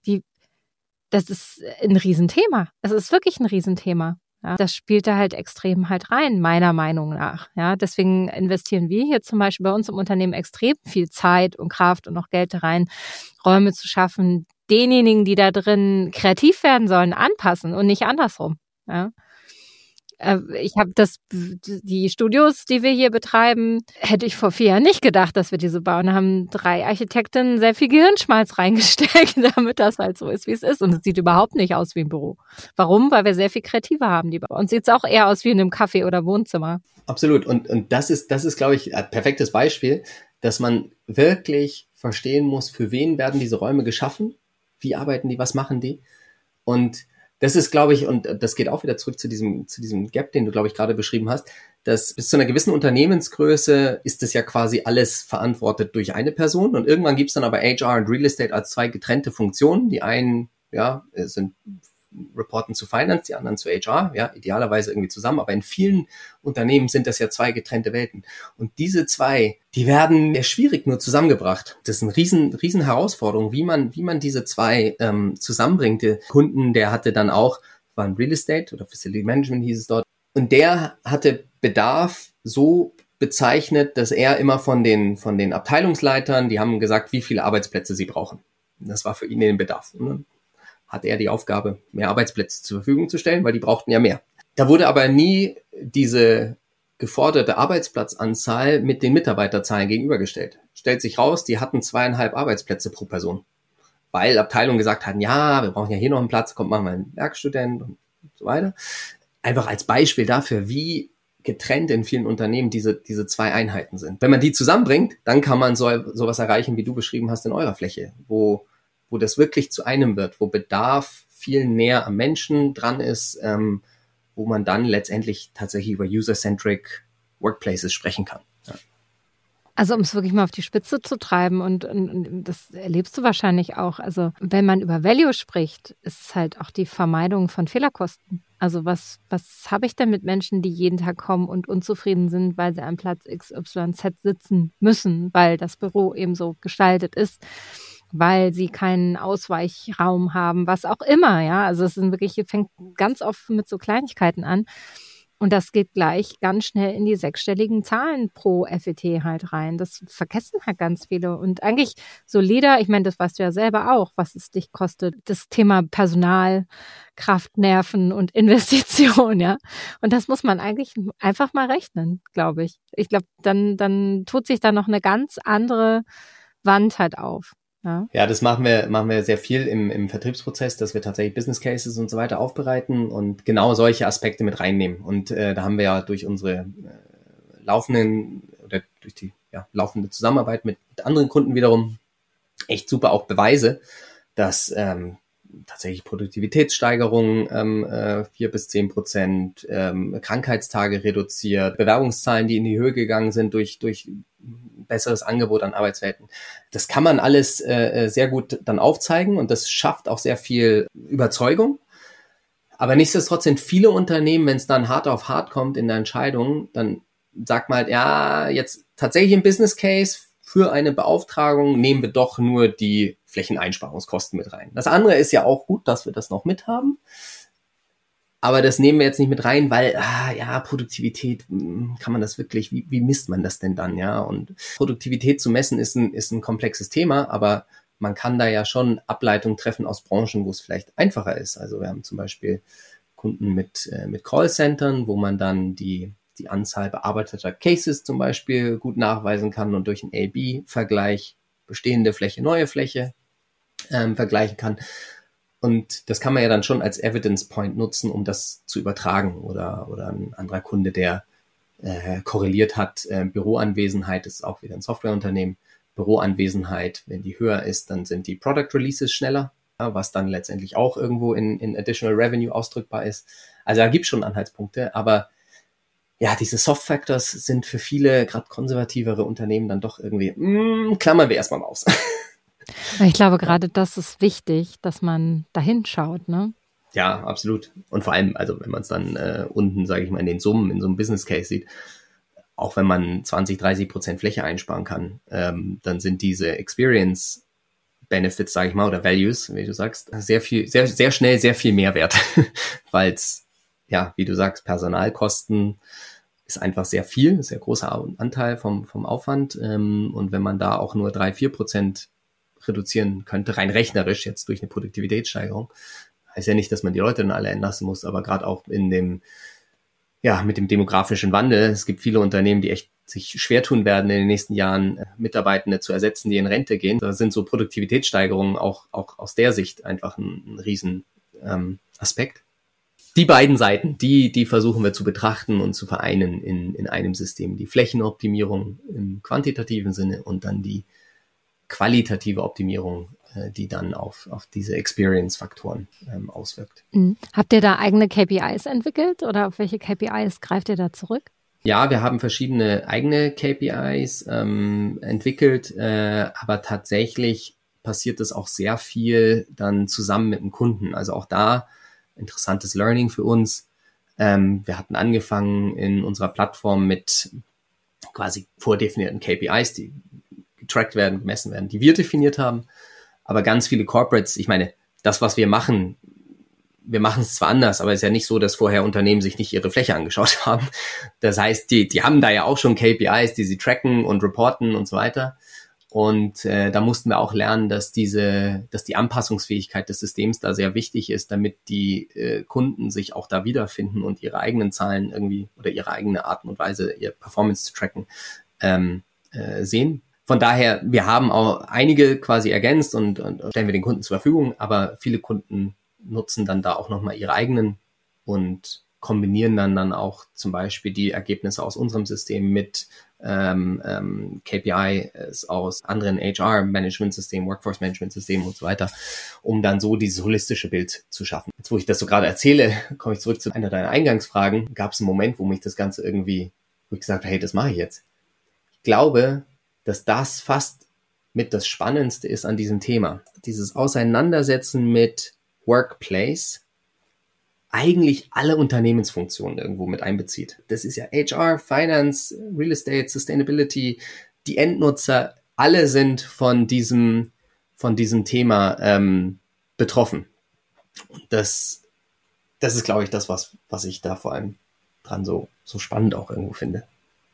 das ist ein Riesenthema. Es ist wirklich ein Riesenthema. Ja, das spielt da halt extrem halt rein, meiner Meinung nach. Ja, deswegen investieren wir hier zum Beispiel bei uns im Unternehmen extrem viel Zeit und Kraft und auch Geld da rein, Räume zu schaffen, denjenigen, die da drin kreativ werden sollen, anpassen und nicht andersrum. Ja. Ich habe die Studios, die wir hier betreiben, hätte ich vor 4 Jahren nicht gedacht, dass wir diese bauen. Da haben 3 Architekten sehr viel Gehirnschmalz reingesteckt, damit das halt so ist, wie es ist. Und es sieht überhaupt nicht aus wie ein Büro. Warum? Weil wir sehr viel kreativer haben. Bei uns sieht es auch eher aus wie in einem Café oder Wohnzimmer. Absolut. Und das ist, glaube ich, ein perfektes Beispiel, dass man wirklich verstehen muss, für wen werden diese Räume geschaffen? Wie arbeiten die? Was machen die? Und das ist, glaube ich, und das geht auch wieder zurück zu diesem Gap, den du, glaube ich, gerade beschrieben hast, dass bis zu einer gewissen Unternehmensgröße ist das ja quasi alles verantwortet durch eine Person und irgendwann gibt's dann aber HR und Real Estate als 2 getrennte Funktionen. Die einen, sind reporten zu Finance, die anderen zu HR, idealerweise irgendwie zusammen, aber in vielen Unternehmen sind das ja 2 getrennte Welten. Und diese 2, die werden schwierig nur zusammengebracht. Das ist eine riesen Herausforderung, wie man diese 2 zusammenbringt. Der Kunden, der hatte dann auch, war ein Real Estate oder Facility Management hieß es dort, und der hatte Bedarf so bezeichnet, dass er immer von den Abteilungsleitern, die haben gesagt, wie viele Arbeitsplätze sie brauchen. Das war für ihn den Bedarf. Und hat er die Aufgabe, mehr Arbeitsplätze zur Verfügung zu stellen, weil die brauchten ja mehr. Da wurde aber nie diese geforderte Arbeitsplatzanzahl mit den Mitarbeiterzahlen gegenübergestellt. Stellt sich raus, die hatten 2,5 Arbeitsplätze pro Person, weil Abteilungen gesagt hatten, ja, wir brauchen ja hier noch einen Platz, kommt mal ein Werkstudent und so weiter. einfach als Beispiel dafür, wie getrennt in vielen Unternehmen diese zwei Einheiten sind. Wenn man die zusammenbringt, dann kann man sowas erreichen, wie du beschrieben hast in eurer Fläche, wo das wirklich zu einem wird, wo Bedarf viel näher am Menschen dran ist, wo man dann letztendlich tatsächlich über User-Centric Workplaces sprechen kann. Ja. Also um es wirklich mal auf die Spitze zu treiben und das erlebst du wahrscheinlich auch. Also wenn man über Value spricht, ist es halt auch die Vermeidung von Fehlerkosten. Also was habe ich denn mit Menschen, die jeden Tag kommen und unzufrieden sind, weil sie am Platz XYZ sitzen müssen, weil das Büro eben so gestaltet ist, weil sie keinen Ausweichraum haben, was auch immer, ja. Also es fängt ganz oft mit so Kleinigkeiten an. Und das geht gleich ganz schnell in die sechsstelligen Zahlen pro FET halt rein. Das vergessen halt ganz viele. Und eigentlich solider, ich meine, das weißt du ja selber auch, was es dich kostet. Das Thema Personal, Kraft, Nerven und Investition, ja. Und das muss man eigentlich einfach mal rechnen, glaube ich. Ich glaube, dann tut sich da noch eine ganz andere Wand halt auf. Ja, das machen wir sehr viel im Vertriebsprozess, dass wir tatsächlich Business Cases und so weiter aufbereiten und genau solche Aspekte mit reinnehmen. Und da haben wir ja durch unsere durch die laufende Zusammenarbeit mit anderen Kunden wiederum echt super auch Beweise, dass tatsächlich Produktivitätssteigerung 4-10%, Krankheitstage reduziert, Bewerbungszahlen, die in die Höhe gegangen sind durch besseres Angebot an Arbeitswelten. Das kann man alles sehr gut dann aufzeigen und das schafft auch sehr viel Überzeugung. Aber nichtsdestotrotz sind viele Unternehmen, wenn es dann hart auf hart kommt in der Entscheidung, dann sagt man halt, ja, jetzt tatsächlich im Business Case für eine Beauftragung nehmen wir doch nur die Flächeneinsparungskosten mit rein. Das andere ist ja auch gut, dass wir das noch mit haben. Aber das nehmen wir jetzt nicht mit rein, weil, Produktivität, kann man das wirklich, wie misst man das denn dann, ja? Und Produktivität zu messen ist ein komplexes Thema, aber man kann da ja schon Ableitungen treffen aus Branchen, wo es vielleicht einfacher ist. Also wir haben zum Beispiel Kunden mit Callcentern, wo man dann die Anzahl bearbeiteter Cases zum Beispiel gut nachweisen kann und durch einen A/B-Vergleich bestehende Fläche, neue Fläche vergleichen kann. Und das kann man ja dann schon als Evidence Point nutzen, um das zu übertragen. Oder ein anderer Kunde, der korreliert hat, Büroanwesenheit, ist auch wieder ein Softwareunternehmen, Büroanwesenheit, wenn die höher ist, dann sind die Product Releases schneller, was dann letztendlich auch irgendwo in Additional Revenue ausdrückbar ist. Also da gibt es schon Anhaltspunkte, aber ja, diese Soft Factors sind für viele, gerade konservativere Unternehmen, dann doch irgendwie, klammern wir erstmal aus. Ich glaube, gerade das ist wichtig, dass man dahin schaut, ne? Ja, absolut. Und vor allem, also wenn man es dann unten, sage ich mal, in den Summen, in so einem Business Case sieht, auch wenn man 20-30% Fläche einsparen kann, dann sind diese Experience Benefits, sage ich mal, oder Values, wie du sagst, sehr schnell sehr viel mehr wert, weil es, ja, wie du sagst, Personalkosten ist einfach sehr viel, sehr großer Anteil vom Aufwand. Und wenn man da auch nur 3-4% reduzieren könnte, rein rechnerisch jetzt durch eine Produktivitätssteigerung, heißt ja nicht, dass man die Leute dann alle entlassen muss, aber gerade auch mit dem demografischen Wandel, es gibt viele Unternehmen, die echt sich schwer tun werden, in den nächsten Jahren Mitarbeitende zu ersetzen, die in Rente gehen. Da sind so Produktivitätssteigerungen auch aus der Sicht einfach ein riesen Aspekt. Die beiden Seiten, die versuchen wir zu betrachten und zu vereinen in einem System. Die Flächenoptimierung im quantitativen Sinne und dann die qualitative Optimierung, die dann auf diese Experience-Faktoren auswirkt. Habt ihr da eigene KPIs entwickelt oder auf welche KPIs greift ihr da zurück? Ja, wir haben verschiedene eigene KPIs entwickelt, aber tatsächlich passiert das auch sehr viel dann zusammen mit dem Kunden. Also auch da interessantes Learning für uns. Wir hatten angefangen in unserer Plattform mit quasi vordefinierten KPIs, die getrackt werden, gemessen werden, die wir definiert haben. Aber ganz viele Corporates, ich meine, das, was wir machen es zwar anders, aber es ist ja nicht so, dass vorher Unternehmen sich nicht ihre Fläche angeschaut haben. Das heißt, die haben da ja auch schon KPIs, die sie tracken und reporten und so weiter. Und da mussten wir auch lernen, dass die Anpassungsfähigkeit des Systems da sehr wichtig ist, damit die Kunden sich auch da wiederfinden und ihre eigenen Zahlen irgendwie oder ihre eigene Art und Weise, ihr Performance zu tracken, sehen. Von daher, wir haben auch einige quasi ergänzt und stellen wir den Kunden zur Verfügung, aber viele Kunden nutzen dann da auch nochmal ihre eigenen und kombinieren dann auch zum Beispiel die Ergebnisse aus unserem System mit KPIs aus anderen HR-Management-Systemen, Workforce-Management-Systemen und so weiter, um dann so dieses holistische Bild zu schaffen. Jetzt, wo ich das so gerade erzähle, komme ich zurück zu einer deiner Eingangsfragen. Gab es einen Moment, wo mich das Ganze irgendwie, wo ich gesagt habe, hey, das mache ich jetzt. Ich glaube, dass das fast mit das Spannendste ist an diesem Thema. Dieses Auseinandersetzen mit Workplace eigentlich alle Unternehmensfunktionen irgendwo mit einbezieht. Das ist ja HR, Finance, Real Estate, Sustainability, die Endnutzer, alle sind von diesem Thema betroffen. Und das ist, glaube ich, das, was ich da vor allem dran so spannend auch irgendwo finde.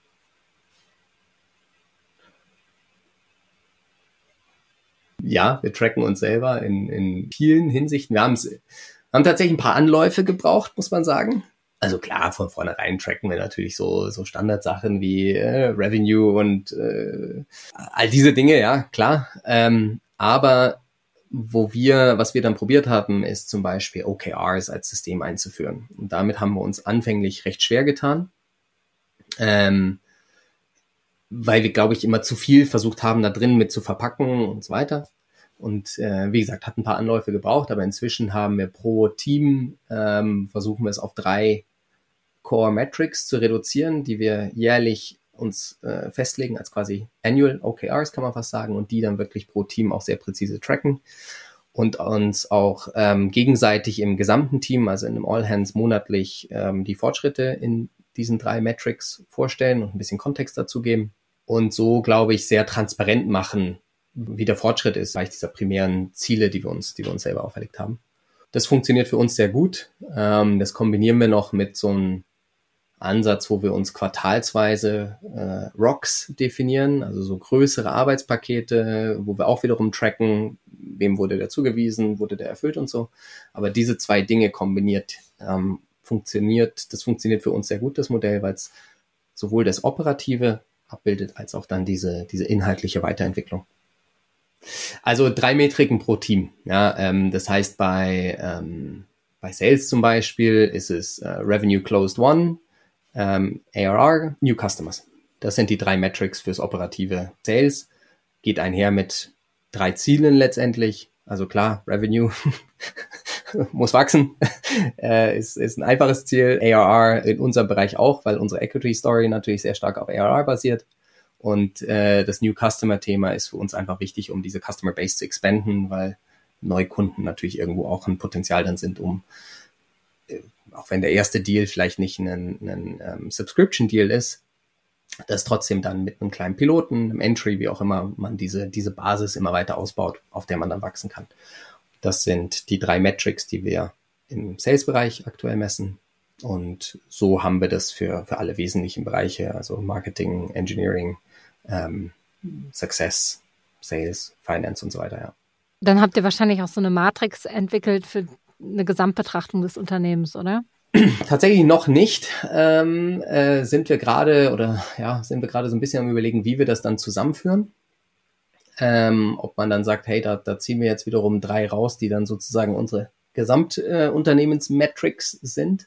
Ja, wir tracken uns selber in vielen Hinsichten. Wir haben tatsächlich ein paar Anläufe gebraucht, muss man sagen. Also klar, von vornherein tracken wir natürlich so Standardsachen wie Revenue und all diese Dinge, ja, klar. Aber was wir dann probiert haben, ist zum Beispiel OKRs als System einzuführen. Und damit haben wir uns anfänglich recht schwer getan, weil wir, glaube ich, immer zu viel versucht haben, da drin mit zu verpacken und so weiter. Und wie gesagt, hat ein paar Anläufe gebraucht, aber inzwischen haben wir pro Team, versuchen wir es auf 3 Core Metrics zu reduzieren, die wir jährlich uns festlegen als quasi Annual OKRs, kann man fast sagen, und die dann wirklich pro Team auch sehr präzise tracken und uns auch gegenseitig im gesamten Team, also in einem All-Hands monatlich die Fortschritte in diesen 3 Metrics vorstellen und ein bisschen Kontext dazu geben und so, glaube ich, sehr transparent machen, wie der Fortschritt ist, gleich dieser primären Ziele, die wir uns selber auferlegt haben. Das funktioniert für uns sehr gut. Das kombinieren wir noch mit so einem Ansatz, wo wir uns quartalsweise ROCs definieren, also so größere Arbeitspakete, wo wir auch wiederum tracken, wem wurde der zugewiesen, wurde der erfüllt und so. Aber diese 2 Dinge kombiniert funktioniert für uns sehr gut, das Modell, weil es sowohl das Operative abbildet, als auch dann diese inhaltliche Weiterentwicklung. Also 3 Metriken pro Team. Ja, das heißt, bei Sales zum Beispiel ist es Revenue Closed Won, ARR, New Customers. Das sind die 3 Metrics fürs operative Sales. Geht einher mit 3 Zielen letztendlich. Also klar, Revenue muss wachsen, ist ein einfaches Ziel. ARR in unserem Bereich auch, weil unsere Equity Story natürlich sehr stark auf ARR basiert. Und das New Customer Thema ist für uns einfach wichtig, um diese Customer Base zu expanden, weil Neukunden natürlich irgendwo auch ein Potenzial dann sind, um, auch wenn der erste Deal vielleicht nicht ein Subscription Deal ist, das trotzdem dann mit einem kleinen Piloten, einem Entry, wie auch immer, man diese Basis immer weiter ausbaut, auf der man dann wachsen kann. Das sind die 3 Metrics, die wir im Sales-Bereich aktuell messen. Und so haben wir das für alle wesentlichen Bereiche, also Marketing, Engineering, Success, Sales, Finance und so weiter, ja. Dann habt ihr wahrscheinlich auch so eine Matrix entwickelt für eine Gesamtbetrachtung des Unternehmens, oder? Tatsächlich noch nicht. Sind wir gerade so ein bisschen am Überlegen, wie wir das dann zusammenführen. Ob man dann sagt, hey, da ziehen wir jetzt wiederum 3 raus, die dann sozusagen unsere Gesamtunternehmensmetrics sind.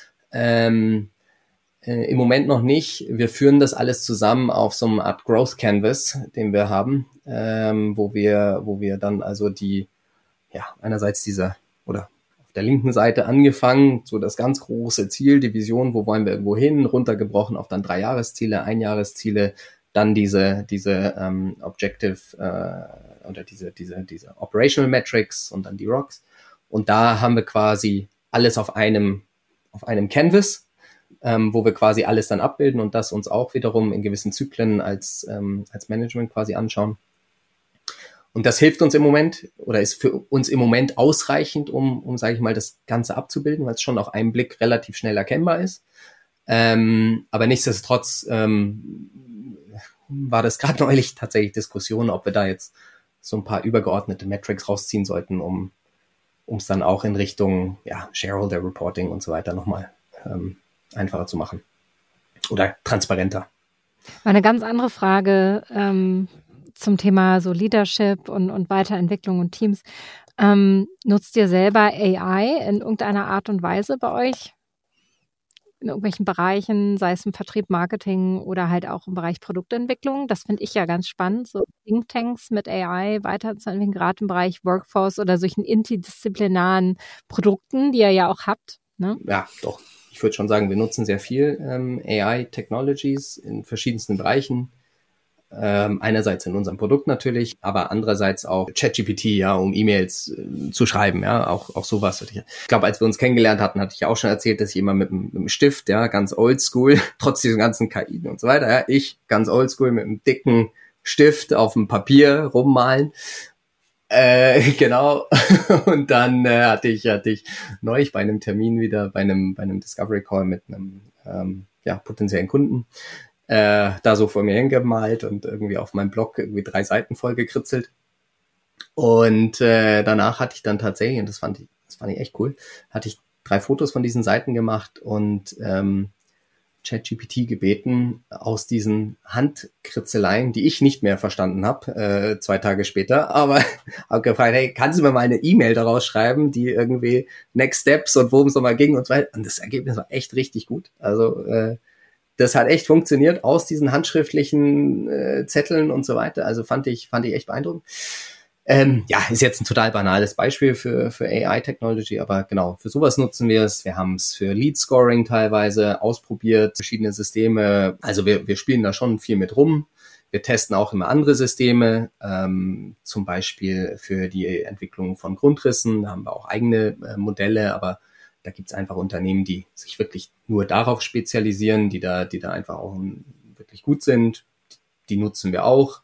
Im Moment noch nicht. Wir führen das alles zusammen auf so einer Art Growth Canvas, den wir haben, wo wir dann also einerseits oder auf der linken Seite angefangen, so das ganz große Ziel, die Vision, wo wollen wir irgendwo hin, runtergebrochen auf dann 3 Jahresziele, 1 Jahresziele, dann diese Objective oder diese Operational Metrics und dann die ROCs. Und da haben wir quasi alles auf einem Canvas, wo wir quasi alles dann abbilden und das uns auch wiederum in gewissen Zyklen als Management quasi anschauen. Und das hilft uns im Moment oder ist für uns im Moment ausreichend, um sage ich mal, das Ganze abzubilden, weil es schon auf einen Blick relativ schnell erkennbar ist. Aber nichtsdestotrotz war das gerade neulich tatsächlich Diskussion, ob wir da jetzt so ein paar übergeordnete Metrics rausziehen sollten, um es dann auch in Richtung Shareholder Reporting und so weiter nochmal einfacher zu machen oder transparenter. Eine ganz andere Frage zum Thema so Leadership und Weiterentwicklung und Teams. Nutzt ihr selber AI in irgendeiner Art und Weise bei euch? in irgendwelchen Bereichen, sei es im Vertrieb, Marketing oder halt auch im Bereich Produktentwicklung. Das finde ich ja ganz spannend, so Thinktanks mit AI weiterzuentwickeln, gerade im Bereich Workforce oder solchen interdisziplinaren Produkten, die ihr ja auch habt. Ne? Ja, doch. Ich würde schon sagen, wir nutzen sehr viel AI-Technologies in verschiedensten Bereichen. Einerseits in unserem Produkt natürlich, aber andererseits auch ChatGPT, ja, um E-Mails zu schreiben, ja, auch sowas. Ich glaube, als wir uns kennengelernt hatten, hatte ich auch schon erzählt, dass ich immer mit einem Stift, ja, ganz oldschool, trotz diesen ganzen KI und so weiter, ja, ich ganz oldschool mit einem dicken Stift auf dem Papier rummalen. Genau. Und dann hatte ich neulich bei einem Termin wieder, bei einem Discovery Call mit einem potenziellen Kunden, da so vor mir hingemalt und irgendwie auf meinem Blog irgendwie 3 Seiten voll gekritzelt. Und danach hatte ich dann tatsächlich, und das fand ich echt cool, hatte ich 3 Fotos von diesen Seiten gemacht und ChatGPT gebeten, aus diesen Handkritzeleien, die ich nicht mehr verstanden habe, 2 Tage später, aber habe gefragt, hey, kannst du mir mal eine E-Mail daraus schreiben, die irgendwie Next Steps und worum es nochmal ging und so weiter. Und das Ergebnis war echt richtig gut. Also das hat echt funktioniert aus diesen handschriftlichen Zetteln und so weiter. Also fand ich echt beeindruckend. Ist jetzt ein total banales Beispiel für AI-Technology, aber genau, für sowas nutzen wir es. Wir haben es für Lead-Scoring teilweise ausprobiert, verschiedene Systeme. Also wir spielen da schon viel mit rum. Wir testen auch immer andere Systeme, zum Beispiel für die Entwicklung von Grundrissen. Da haben wir auch eigene Modelle, aber da gibt es einfach Unternehmen, die sich wirklich nur darauf spezialisieren, die da einfach auch wirklich gut sind. Die nutzen wir auch.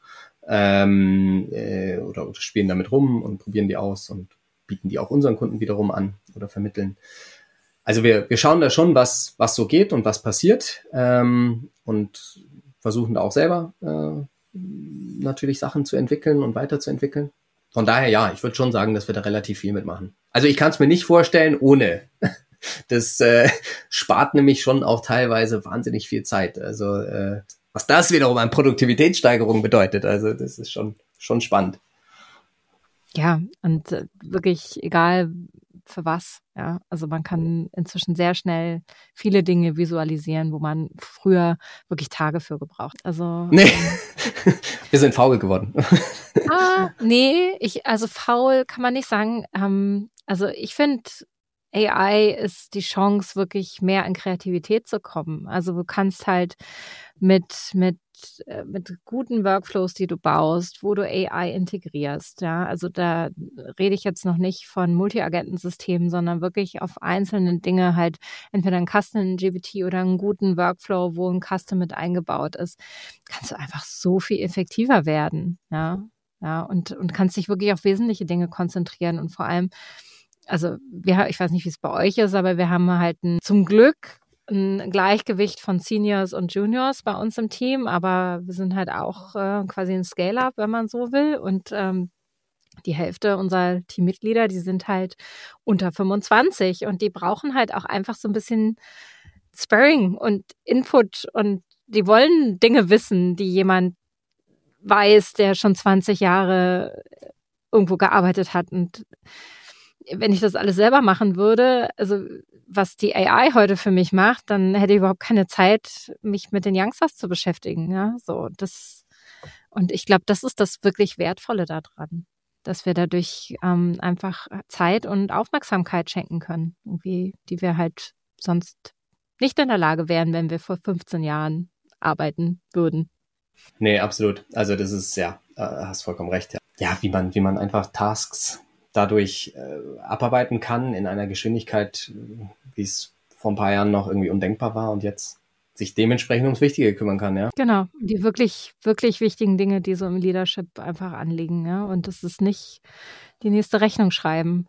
Oder spielen damit rum und probieren die aus und bieten die auch unseren Kunden wiederum an oder vermitteln. Also wir schauen da schon, was so geht und was passiert, und versuchen da auch selber natürlich Sachen zu entwickeln und weiterzuentwickeln. Von daher, ja, ich würde schon sagen, dass wir da relativ viel mitmachen. Also ich kann es mir nicht vorstellen ohne. Das spart nämlich schon auch teilweise wahnsinnig viel Zeit. Also was das wiederum an Produktivitätssteigerung bedeutet. Also das ist schon spannend. Ja, und wirklich egal für was. Ja, also man kann inzwischen sehr schnell viele Dinge visualisieren, wo man früher wirklich Tage für gebraucht. Also nee, wir sind faul geworden. Nee, also faul kann man nicht sagen. Also ich finde, AI ist die Chance, wirklich mehr in Kreativität zu kommen. Also du kannst halt mit guten Workflows, die du baust, wo du AI integrierst, ja. Also da rede ich jetzt noch nicht von Multi-Agenten-Systemen, sondern wirklich auf einzelne Dinge halt entweder ein Custom-GPT oder einen guten Workflow, wo ein Custom mit eingebaut ist, kannst du einfach so viel effektiver werden, ja. Ja, und kannst dich wirklich auf wesentliche Dinge konzentrieren und vor allem, also ich weiß nicht, wie es bei euch ist, aber wir haben halt zum Glück ein Gleichgewicht von Seniors und Juniors bei uns im Team, aber wir sind halt auch quasi ein Scale-up, wenn man so will, und die Hälfte unserer Teammitglieder, die sind halt unter 25 und die brauchen halt auch einfach so ein bisschen Sparring und Input und die wollen Dinge wissen, die jemand weiß, der schon 20 Jahre irgendwo gearbeitet hat. Und wenn ich das alles selber machen würde, also was die AI heute für mich macht, dann hätte ich überhaupt keine Zeit, mich mit den Youngsters zu beschäftigen. Ja, so das. Und ich glaube, das ist das wirklich Wertvolle daran, dass wir dadurch einfach Zeit und Aufmerksamkeit schenken können, irgendwie, die wir halt sonst nicht in der Lage wären, wenn wir vor 15 Jahren arbeiten würden. Nee, absolut. Also das ist, ja, hast vollkommen recht. Ja, ja, wie man einfach Tasks dadurch abarbeiten kann in einer Geschwindigkeit, wie es vor ein paar Jahren noch irgendwie undenkbar war und jetzt sich dementsprechend ums Wichtige kümmern kann, ja. Genau, die wirklich, wirklich wichtigen Dinge, die so im Leadership einfach anliegen, ja. Und das ist nicht die nächste Rechnung schreiben.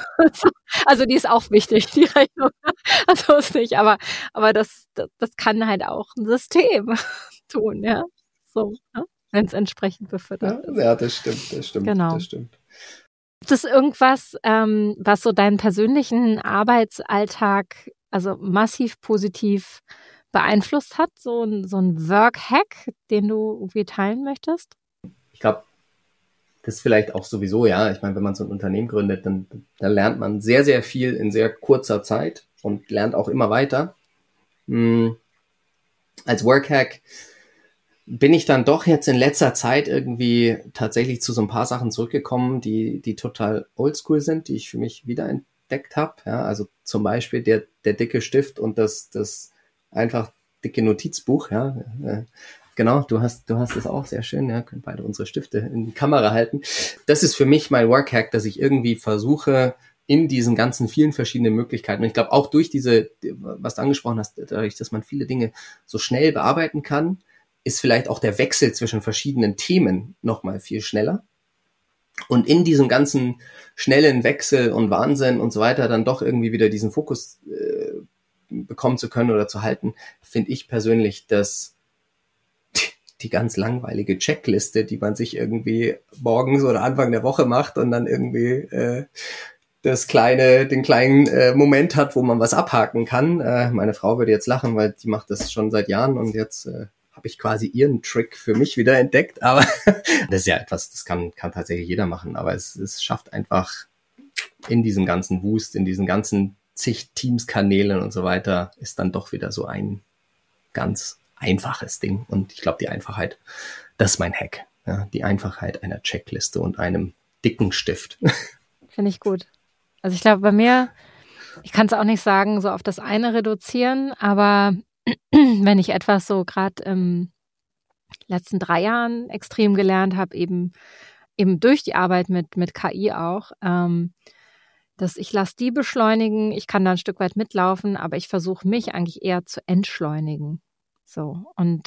Also die ist auch wichtig, die Rechnung. Also ist nicht, aber das kann halt auch ein System tun, ja. So, ne? Wenn es entsprechend befüttert ist. Ja, das stimmt, Genau. das stimmt. Gibt es irgendwas, was so deinen persönlichen Arbeitsalltag also massiv positiv beeinflusst hat? So ein Work-Hack, den du irgendwie teilen möchtest? Ich glaube, das ist vielleicht auch sowieso, ja. Ich meine, wenn man so ein Unternehmen gründet, dann lernt man sehr, sehr viel in sehr kurzer Zeit und lernt auch immer weiter. Als Workhack bin ich dann doch jetzt in letzter Zeit irgendwie tatsächlich zu so ein paar Sachen zurückgekommen, die total oldschool sind, die ich für mich wiederentdeckt habe. Ja, also zum Beispiel der dicke Stift und das einfach dicke Notizbuch. Ja, genau, du hast es auch sehr schön. Ja, können beide unsere Stifte in die Kamera halten. Das ist für mich mein Workhack, dass ich irgendwie versuche, in diesen ganzen vielen verschiedenen Möglichkeiten. Und ich glaube auch durch diese, was du angesprochen hast, dadurch, dass man viele Dinge so schnell bearbeiten kann, ist vielleicht auch der Wechsel zwischen verschiedenen Themen nochmal viel schneller. Und in diesem ganzen schnellen Wechsel und Wahnsinn und so weiter dann doch irgendwie wieder diesen Fokus bekommen zu können oder zu halten, finde ich persönlich, dass die ganz langweilige Checkliste, die man sich irgendwie morgens oder Anfang der Woche macht und dann irgendwie den kleinen Moment hat, wo man was abhaken kann. Meine Frau würde jetzt lachen, weil die macht das schon seit Jahren und jetzt habe ich quasi ihren Trick für mich wieder entdeckt. Aber das ist ja etwas, das kann tatsächlich jeder machen. Aber es schafft einfach in diesem ganzen Wust, in diesen ganzen zig Teams-Kanälen und so weiter, ist dann doch wieder so ein ganz einfaches Ding. Und ich glaube, die Einfachheit, das ist mein Hack. Ja, die Einfachheit einer Checkliste und einem dicken Stift. Finde ich gut. Also ich glaube, bei mir, ich kann es auch nicht sagen, so auf das eine reduzieren, aber wenn ich etwas so gerade im letzten 3 Jahren extrem gelernt habe, eben durch die Arbeit mit KI auch, dass ich lasse die beschleunigen, ich kann da ein Stück weit mitlaufen, aber ich versuche mich eigentlich eher zu entschleunigen. So, und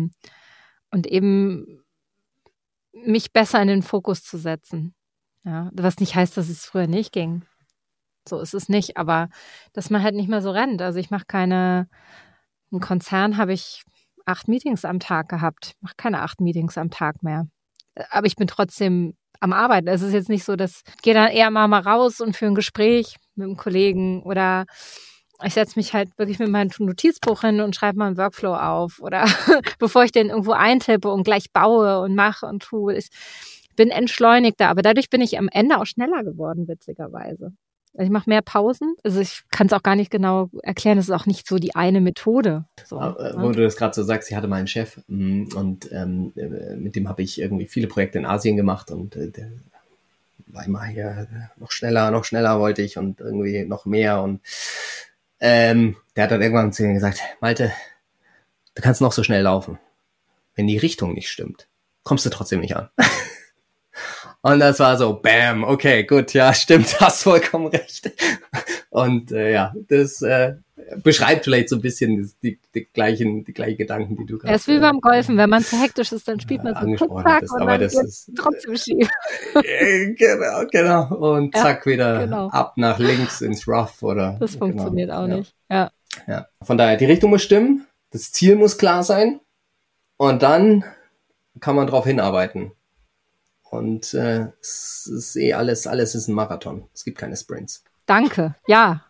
eben mich besser in den Fokus zu setzen. Ja, was nicht heißt, dass es früher nicht ging. So ist es nicht, aber dass man halt nicht mehr so rennt. Also ich mache im Konzern habe ich 8 Meetings am Tag gehabt. Ich mache keine 8 Meetings am Tag mehr. Aber ich bin trotzdem am Arbeiten. Es ist jetzt nicht so, dass ich gehe dann eher mal raus und führe ein Gespräch mit einem Kollegen oder ich setze mich halt wirklich mit meinem Notizbuch hin und schreibe mal einen Workflow auf oder bevor ich den irgendwo eintippe und gleich baue und mache und tue. Ich bin entschleunigter, aber dadurch bin ich am Ende auch schneller geworden, witzigerweise. Also ich mache mehr Pausen. Also ich kann es auch gar nicht genau erklären. Es ist auch nicht so die eine Methode. So, Wo du das gerade so sagst, ich hatte mal einen Chef und mit dem habe ich irgendwie viele Projekte in Asien gemacht und der war immer hier noch schneller wollte ich und irgendwie noch mehr und der hat dann irgendwann zu mir gesagt, Malte, du kannst noch so schnell laufen. Wenn die Richtung nicht stimmt, kommst du trotzdem nicht an. Und das war so, bam, okay, gut, ja, stimmt, hast vollkommen recht. Und das beschreibt vielleicht so ein bisschen die gleichen Gedanken, die du gerade hast. Ja, ist wie beim Golfen, wenn man zu hektisch ist, dann spielt man so angesprochen zack, hattest, aber das ist trotzdem schief. Genau. Und zack, wieder genau. ab nach links ins Rough oder. Das funktioniert auch nicht. Ja. Von daher, die Richtung muss stimmen, das Ziel muss klar sein und dann kann man drauf hinarbeiten. Und es ist alles ist ein Marathon. Es gibt keine Sprints. Danke, ja.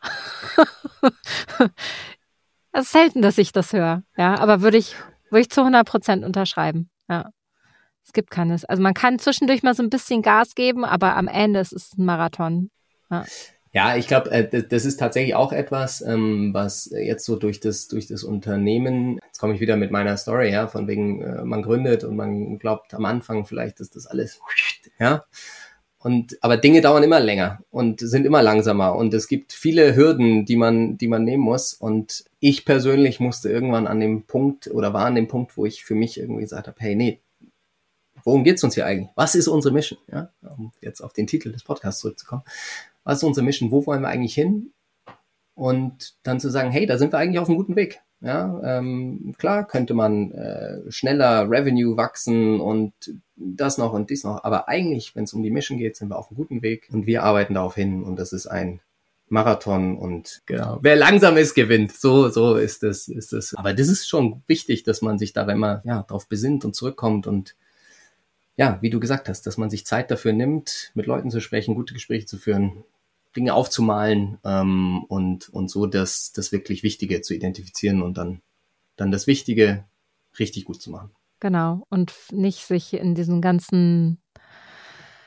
Es ist selten, dass ich das höre. Ja, aber würde ich zu 100% unterschreiben. Ja. Es gibt keines. Also man kann zwischendurch mal so ein bisschen Gas geben, aber am Ende ist es ein Marathon. Ja, ich glaube, das ist tatsächlich auch etwas, was jetzt so durch das Unternehmen, jetzt komme ich wieder mit meiner Story, ja, von wegen, man gründet und man glaubt am Anfang vielleicht, ist das alles, ja. Aber Dinge dauern immer länger und sind immer langsamer und es gibt viele Hürden, die man nehmen muss. Und ich persönlich musste irgendwann war an dem Punkt, wo ich für mich irgendwie gesagt habe, hey, nee, worum geht's uns hier eigentlich? Was ist unsere Mission? Ja, um jetzt auf den Titel des Podcasts zurückzukommen. Was ist unsere Mission? Wo wollen wir eigentlich hin? Und dann zu sagen, hey, da sind wir eigentlich auf einem guten Weg. Ja, klar könnte man schneller Revenue wachsen und das noch und dies noch. Aber eigentlich, wenn es um die Mission geht, sind wir auf einem guten Weg und wir arbeiten darauf hin und das ist ein Marathon und genau, wer langsam ist, gewinnt. So ist es. Aber das ist schon wichtig, dass man sich da immer drauf besinnt und zurückkommt und ja, wie du gesagt hast, dass man sich Zeit dafür nimmt, mit Leuten zu sprechen, gute Gespräche zu führen, Dinge aufzumalen und so das wirklich Wichtige zu identifizieren und dann das Wichtige richtig gut zu machen. Genau, und nicht sich in diesen ganzen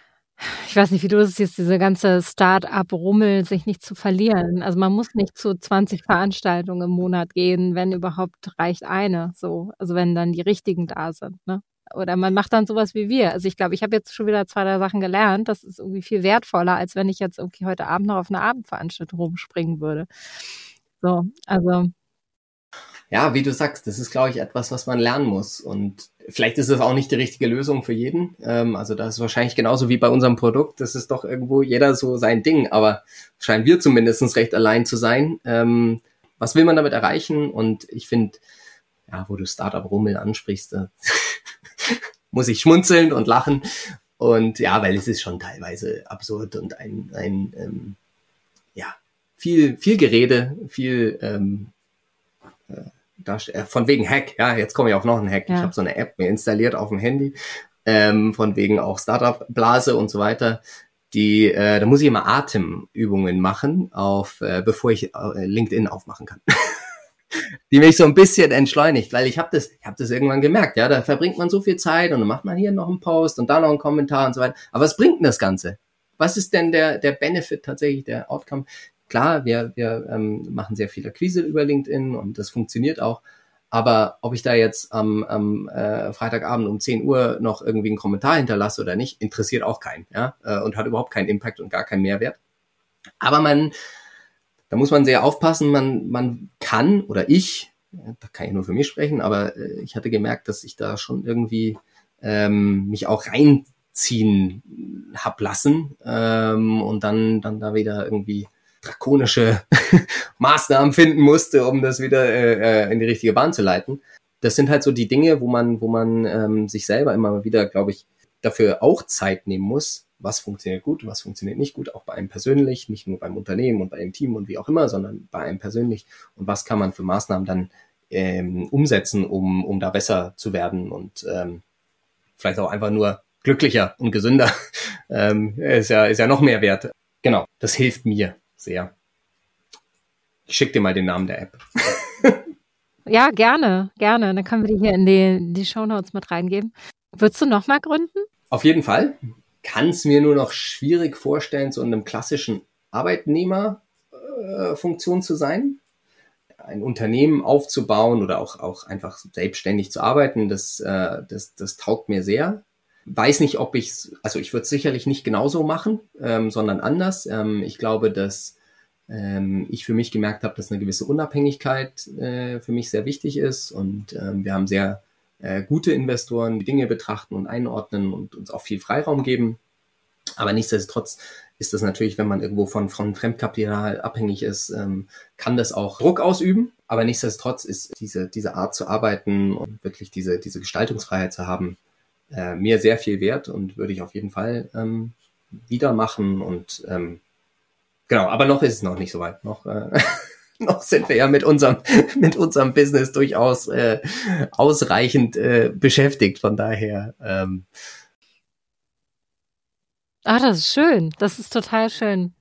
Ich weiß nicht, wie du das siehst, diese ganze Start-up-Rummel, sich nicht zu verlieren. Also man muss nicht zu 20 Veranstaltungen im Monat gehen, wenn überhaupt reicht eine, so. Also wenn dann die richtigen da sind, ne? Oder man macht dann sowas wie wir. Also ich glaube, ich habe jetzt schon wieder 2, 3 Sachen gelernt. Das ist irgendwie viel wertvoller, als wenn ich jetzt irgendwie heute Abend noch auf eine Abendveranstaltung rumspringen würde. So, also Ja, wie du sagst, das ist, glaube ich, etwas, was man lernen muss. Und vielleicht ist es auch nicht die richtige Lösung für jeden. Also das ist wahrscheinlich genauso wie bei unserem Produkt. Das ist doch irgendwo jeder so sein Ding. Aber scheinen wir zumindest recht allein zu sein. Was will man damit erreichen? Und ich finde, ja, wo du Startup-Rummel ansprichst, da muss ich schmunzeln und lachen. Und ja, weil es ist schon teilweise absurd und viel Gerede, viel von wegen Hack, ja, jetzt komme ich auf noch einen Hack. Ja. Ich habe so eine App mir installiert auf dem Handy, von wegen auch Startup-Blase und so weiter. Da muss ich immer Atemübungen machen, bevor ich LinkedIn aufmachen kann. Die mich so ein bisschen entschleunigt, weil ich habe das irgendwann gemerkt, ja, da verbringt man so viel Zeit und dann macht man hier noch einen Post und da noch einen Kommentar und so weiter. Aber was bringt denn das Ganze? Was ist denn der Benefit tatsächlich, der Outcome? Klar, wir machen sehr viel Akquise über LinkedIn und das funktioniert auch. Aber ob ich da jetzt am Freitagabend um 10 Uhr noch irgendwie einen Kommentar hinterlasse oder nicht, interessiert auch keinen, ja, und hat überhaupt keinen Impact und gar keinen Mehrwert. Aber da muss man sehr aufpassen, man kann, oder da kann ich nur für mich sprechen, aber ich hatte gemerkt, dass ich da schon irgendwie mich auch reinziehen hab lassen und dann da wieder irgendwie drakonische Maßnahmen finden musste, um das wieder in die richtige Bahn zu leiten. Das sind halt so die Dinge, wo man sich selber immer wieder, glaube ich, dafür auch Zeit nehmen muss. Was funktioniert gut, was funktioniert nicht gut, auch bei einem persönlich, nicht nur beim Unternehmen und bei einem Team und wie auch immer, sondern bei einem persönlich. Und was kann man für Maßnahmen dann umsetzen, um da besser zu werden und vielleicht auch einfach nur glücklicher und gesünder. Ist ja noch mehr wert. Genau, das hilft mir sehr. Ich schicke dir mal den Namen der App. Ja, gerne. Dann können wir die hier in die Shownotes mit reingeben. Würdest du noch mal gründen? Auf jeden Fall. Kann es mir nur noch schwierig vorstellen, so in einem klassischen Arbeitnehmerfunktion zu sein. Ein Unternehmen aufzubauen oder auch einfach selbstständig zu arbeiten, das taugt mir sehr. Weiß nicht, ich würde es sicherlich nicht genauso machen, sondern anders. Ich glaube, dass ich für mich gemerkt habe, dass eine gewisse Unabhängigkeit für mich sehr wichtig ist und wir haben sehr gute Investoren, die Dinge betrachten und einordnen und uns auch viel Freiraum geben. Aber nichtsdestotrotz ist das natürlich, wenn man irgendwo von Fremdkapital abhängig ist, kann das auch Druck ausüben. Aber nichtsdestotrotz ist diese Art zu arbeiten und wirklich diese Gestaltungsfreiheit zu haben, mir sehr viel wert und würde ich auf jeden Fall wieder machen. Und genau, aber noch ist es noch nicht so weit. Noch sind wir ja mit unserem Business durchaus ausreichend beschäftigt. Von daher. Das ist schön. Das ist total schön.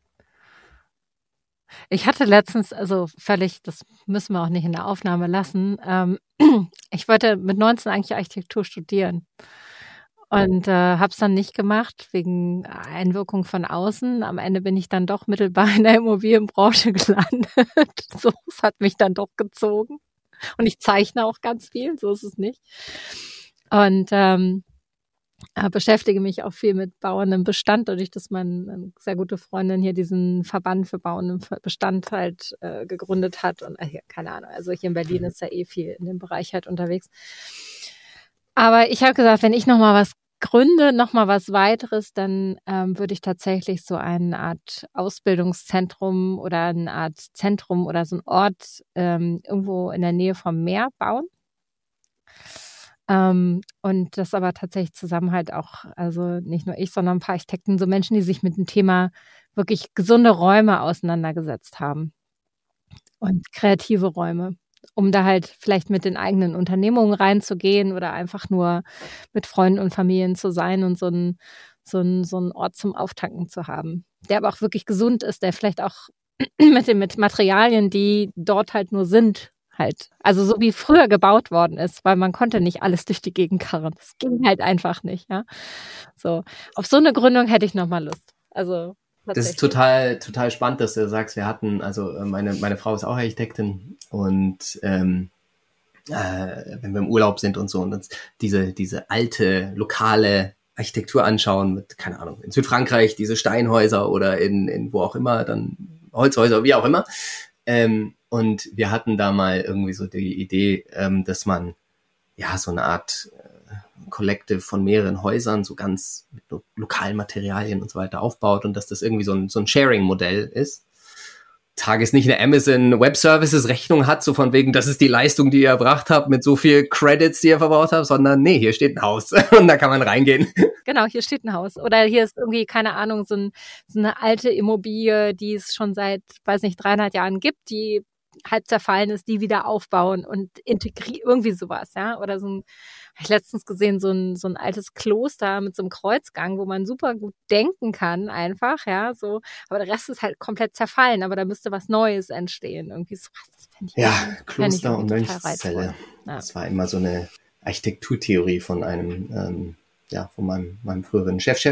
Ich hatte letztens, also völlig, das müssen wir auch nicht in der Aufnahme lassen. Ich wollte mit 19 eigentlich Architektur studieren. Und habe es dann nicht gemacht, wegen Einwirkung von außen. Am Ende bin ich dann doch mittelbar in der Immobilienbranche gelandet. So, es hat mich dann doch gezogen. Und ich zeichne auch ganz viel, so ist es nicht. Und beschäftige mich auch viel mit bauendem Bestand, dadurch, dass meine sehr gute Freundin hier diesen Verband für bauenden Bestand halt gegründet hat. Und keine Ahnung, also hier in Berlin ist ja viel in dem Bereich halt unterwegs. Aber ich habe gesagt, wenn ich nochmal was gründe, nochmal was weiteres, dann würde ich tatsächlich so eine Art Ausbildungszentrum oder eine Art Zentrum oder so einen Ort irgendwo in der Nähe vom Meer bauen. Und das aber tatsächlich zusammen halt auch, also nicht nur ich, sondern ein paar Architekten, so Menschen, die sich mit dem Thema wirklich gesunde Räume auseinandergesetzt haben und kreative Räume, um da halt vielleicht mit den eigenen Unternehmungen reinzugehen oder einfach nur mit Freunden und Familien zu sein und so einen Ort zum Auftanken zu haben, der aber auch wirklich gesund ist, der vielleicht auch mit Materialien, die dort halt nur sind, halt. Also so wie früher gebaut worden ist, weil man konnte nicht alles durch die Gegend karren. Das ging halt einfach nicht, ja. So, auf so eine Gründung hätte ich nochmal Lust. Also das ist total spannend, dass du sagst, wir hatten, also meine Frau ist auch Architektin und wenn wir im Urlaub sind und so und uns diese alte, lokale Architektur anschauen mit, keine Ahnung, in Südfrankreich diese Steinhäuser oder in wo auch immer, dann Holzhäuser, wie auch immer. Und wir hatten da mal irgendwie so die Idee, dass man ja so eine Art Collective von mehreren Häusern so ganz mit lokalen Materialien und so weiter aufbaut und dass das irgendwie so ein Sharing-Modell ist. Tages nicht eine Amazon Web Services Rechnung hat, so von wegen, das ist die Leistung, die ihr erbracht habt mit so viel Credits, die ihr verbaut habt, sondern nee, hier steht ein Haus und da kann man reingehen. Genau, hier steht ein Haus. Oder hier ist irgendwie, keine Ahnung, so eine alte Immobilie, die es schon seit, weiß nicht, 300 Jahren gibt, die halb zerfallen ist, die wieder aufbauen und integrieren, irgendwie sowas, ja. Oder habe ich letztens gesehen, so ein altes Kloster mit so einem Kreuzgang, wo man super gut denken kann, einfach, ja, so. Aber der Rest ist halt komplett zerfallen, aber da müsste was Neues entstehen, irgendwie sowas. Das fände ich Kloster und Mönchszelle. Ja. Das war immer so eine Architekturtheorie von einem, von meinem früheren Chef.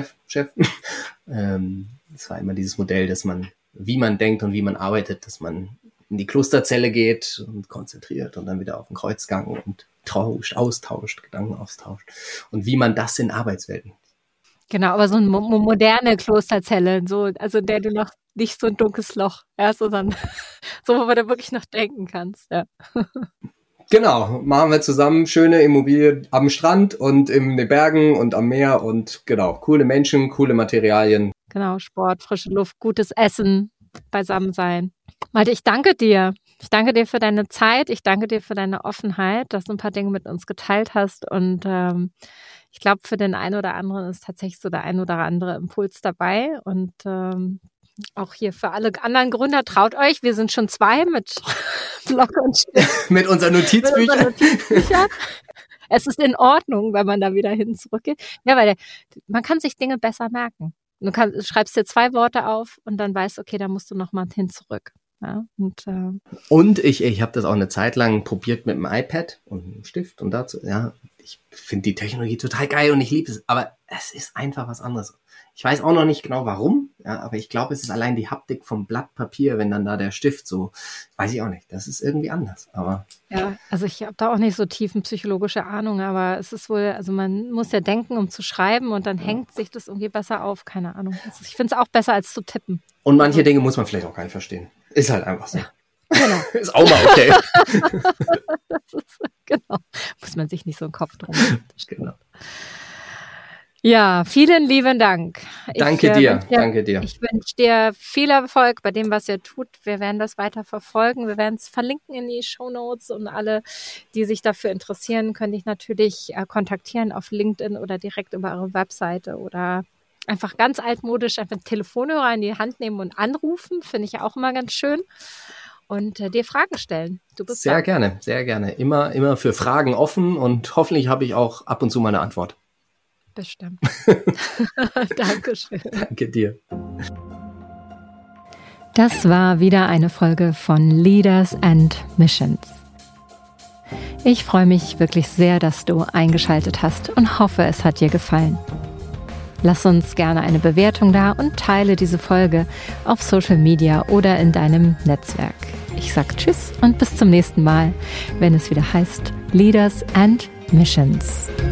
Das war immer dieses Modell, dass man, wie man denkt und wie man arbeitet, dass man in die Klosterzelle geht und konzentriert und dann wieder auf den Kreuzgang und austauscht, Gedanken austauscht. Und wie man das in Arbeitswelten. Genau, aber so eine moderne Klosterzelle, so, also der du noch nicht so ein dunkles Loch, ja, sondern so, wo du wirklich noch denken kannst, ja. Genau, machen wir zusammen schöne Immobilie am Strand und in den Bergen und am Meer und genau, coole Menschen, coole Materialien. Genau, Sport, frische Luft, gutes Essen, beisammen sein. Malte, ich danke dir. Ich danke dir für deine Zeit. Ich danke dir für deine Offenheit, dass du ein paar Dinge mit uns geteilt hast. Und ich glaube, für den einen oder anderen ist tatsächlich so der ein oder andere Impuls dabei. Und auch hier für alle anderen Gründer, traut euch. Wir sind schon 2 mit Block und Stift. Mit unseren Notizbüchern. Es ist in Ordnung, wenn man da wieder hin zurückgeht. Ja, weil man kann sich Dinge besser merken. Du schreibst dir 2 Worte auf und dann weißt, okay, da musst du nochmal hin zurück. Ja, und ich habe das auch eine Zeit lang probiert mit dem iPad und einem Stift und dazu, ja, ich finde die Technologie total geil und ich liebe es, aber es ist einfach was anderes. Ich weiß auch noch nicht genau warum, ja, aber ich glaube, es ist allein die Haptik vom Blatt Papier, wenn dann da der Stift so, weiß ich auch nicht, das ist irgendwie anders, aber. Ja, also ich habe da auch nicht so tiefenpsychologische Ahnung, aber es ist wohl, also man muss ja denken, um zu schreiben und dann hängt sich das irgendwie besser auf, keine Ahnung. Also ich finde es auch besser als zu tippen. Und manche Dinge muss man vielleicht auch gar nicht verstehen. Ist halt einfach so. Ja, genau. Ist auch mal okay. Genau. Muss man sich nicht so einen Kopf drum machen. Genau. Ja, vielen lieben Dank. Danke dir. Ich wünsche dir viel Erfolg bei dem, was ihr tut. Wir werden das weiter verfolgen. Wir werden es verlinken in die Shownotes und alle, die sich dafür interessieren, können dich natürlich kontaktieren auf LinkedIn oder direkt über eure Webseite oder einfach ganz altmodisch einfach einen Telefonhörer in die Hand nehmen und anrufen. Finde ich ja auch immer ganz schön. Und dir Fragen stellen. Du bist sehr gerne. Immer für Fragen offen und hoffentlich habe ich auch ab und zu mal eine Antwort. Bestimmt. Dankeschön. Danke dir. Das war wieder eine Folge von Leaders and Missions. Ich freue mich wirklich sehr, dass du eingeschaltet hast und hoffe, es hat dir gefallen. Lass uns gerne eine Bewertung da und teile diese Folge auf Social Media oder in deinem Netzwerk. Ich sage Tschüss und bis zum nächsten Mal, wenn es wieder heißt Leaders and Missions.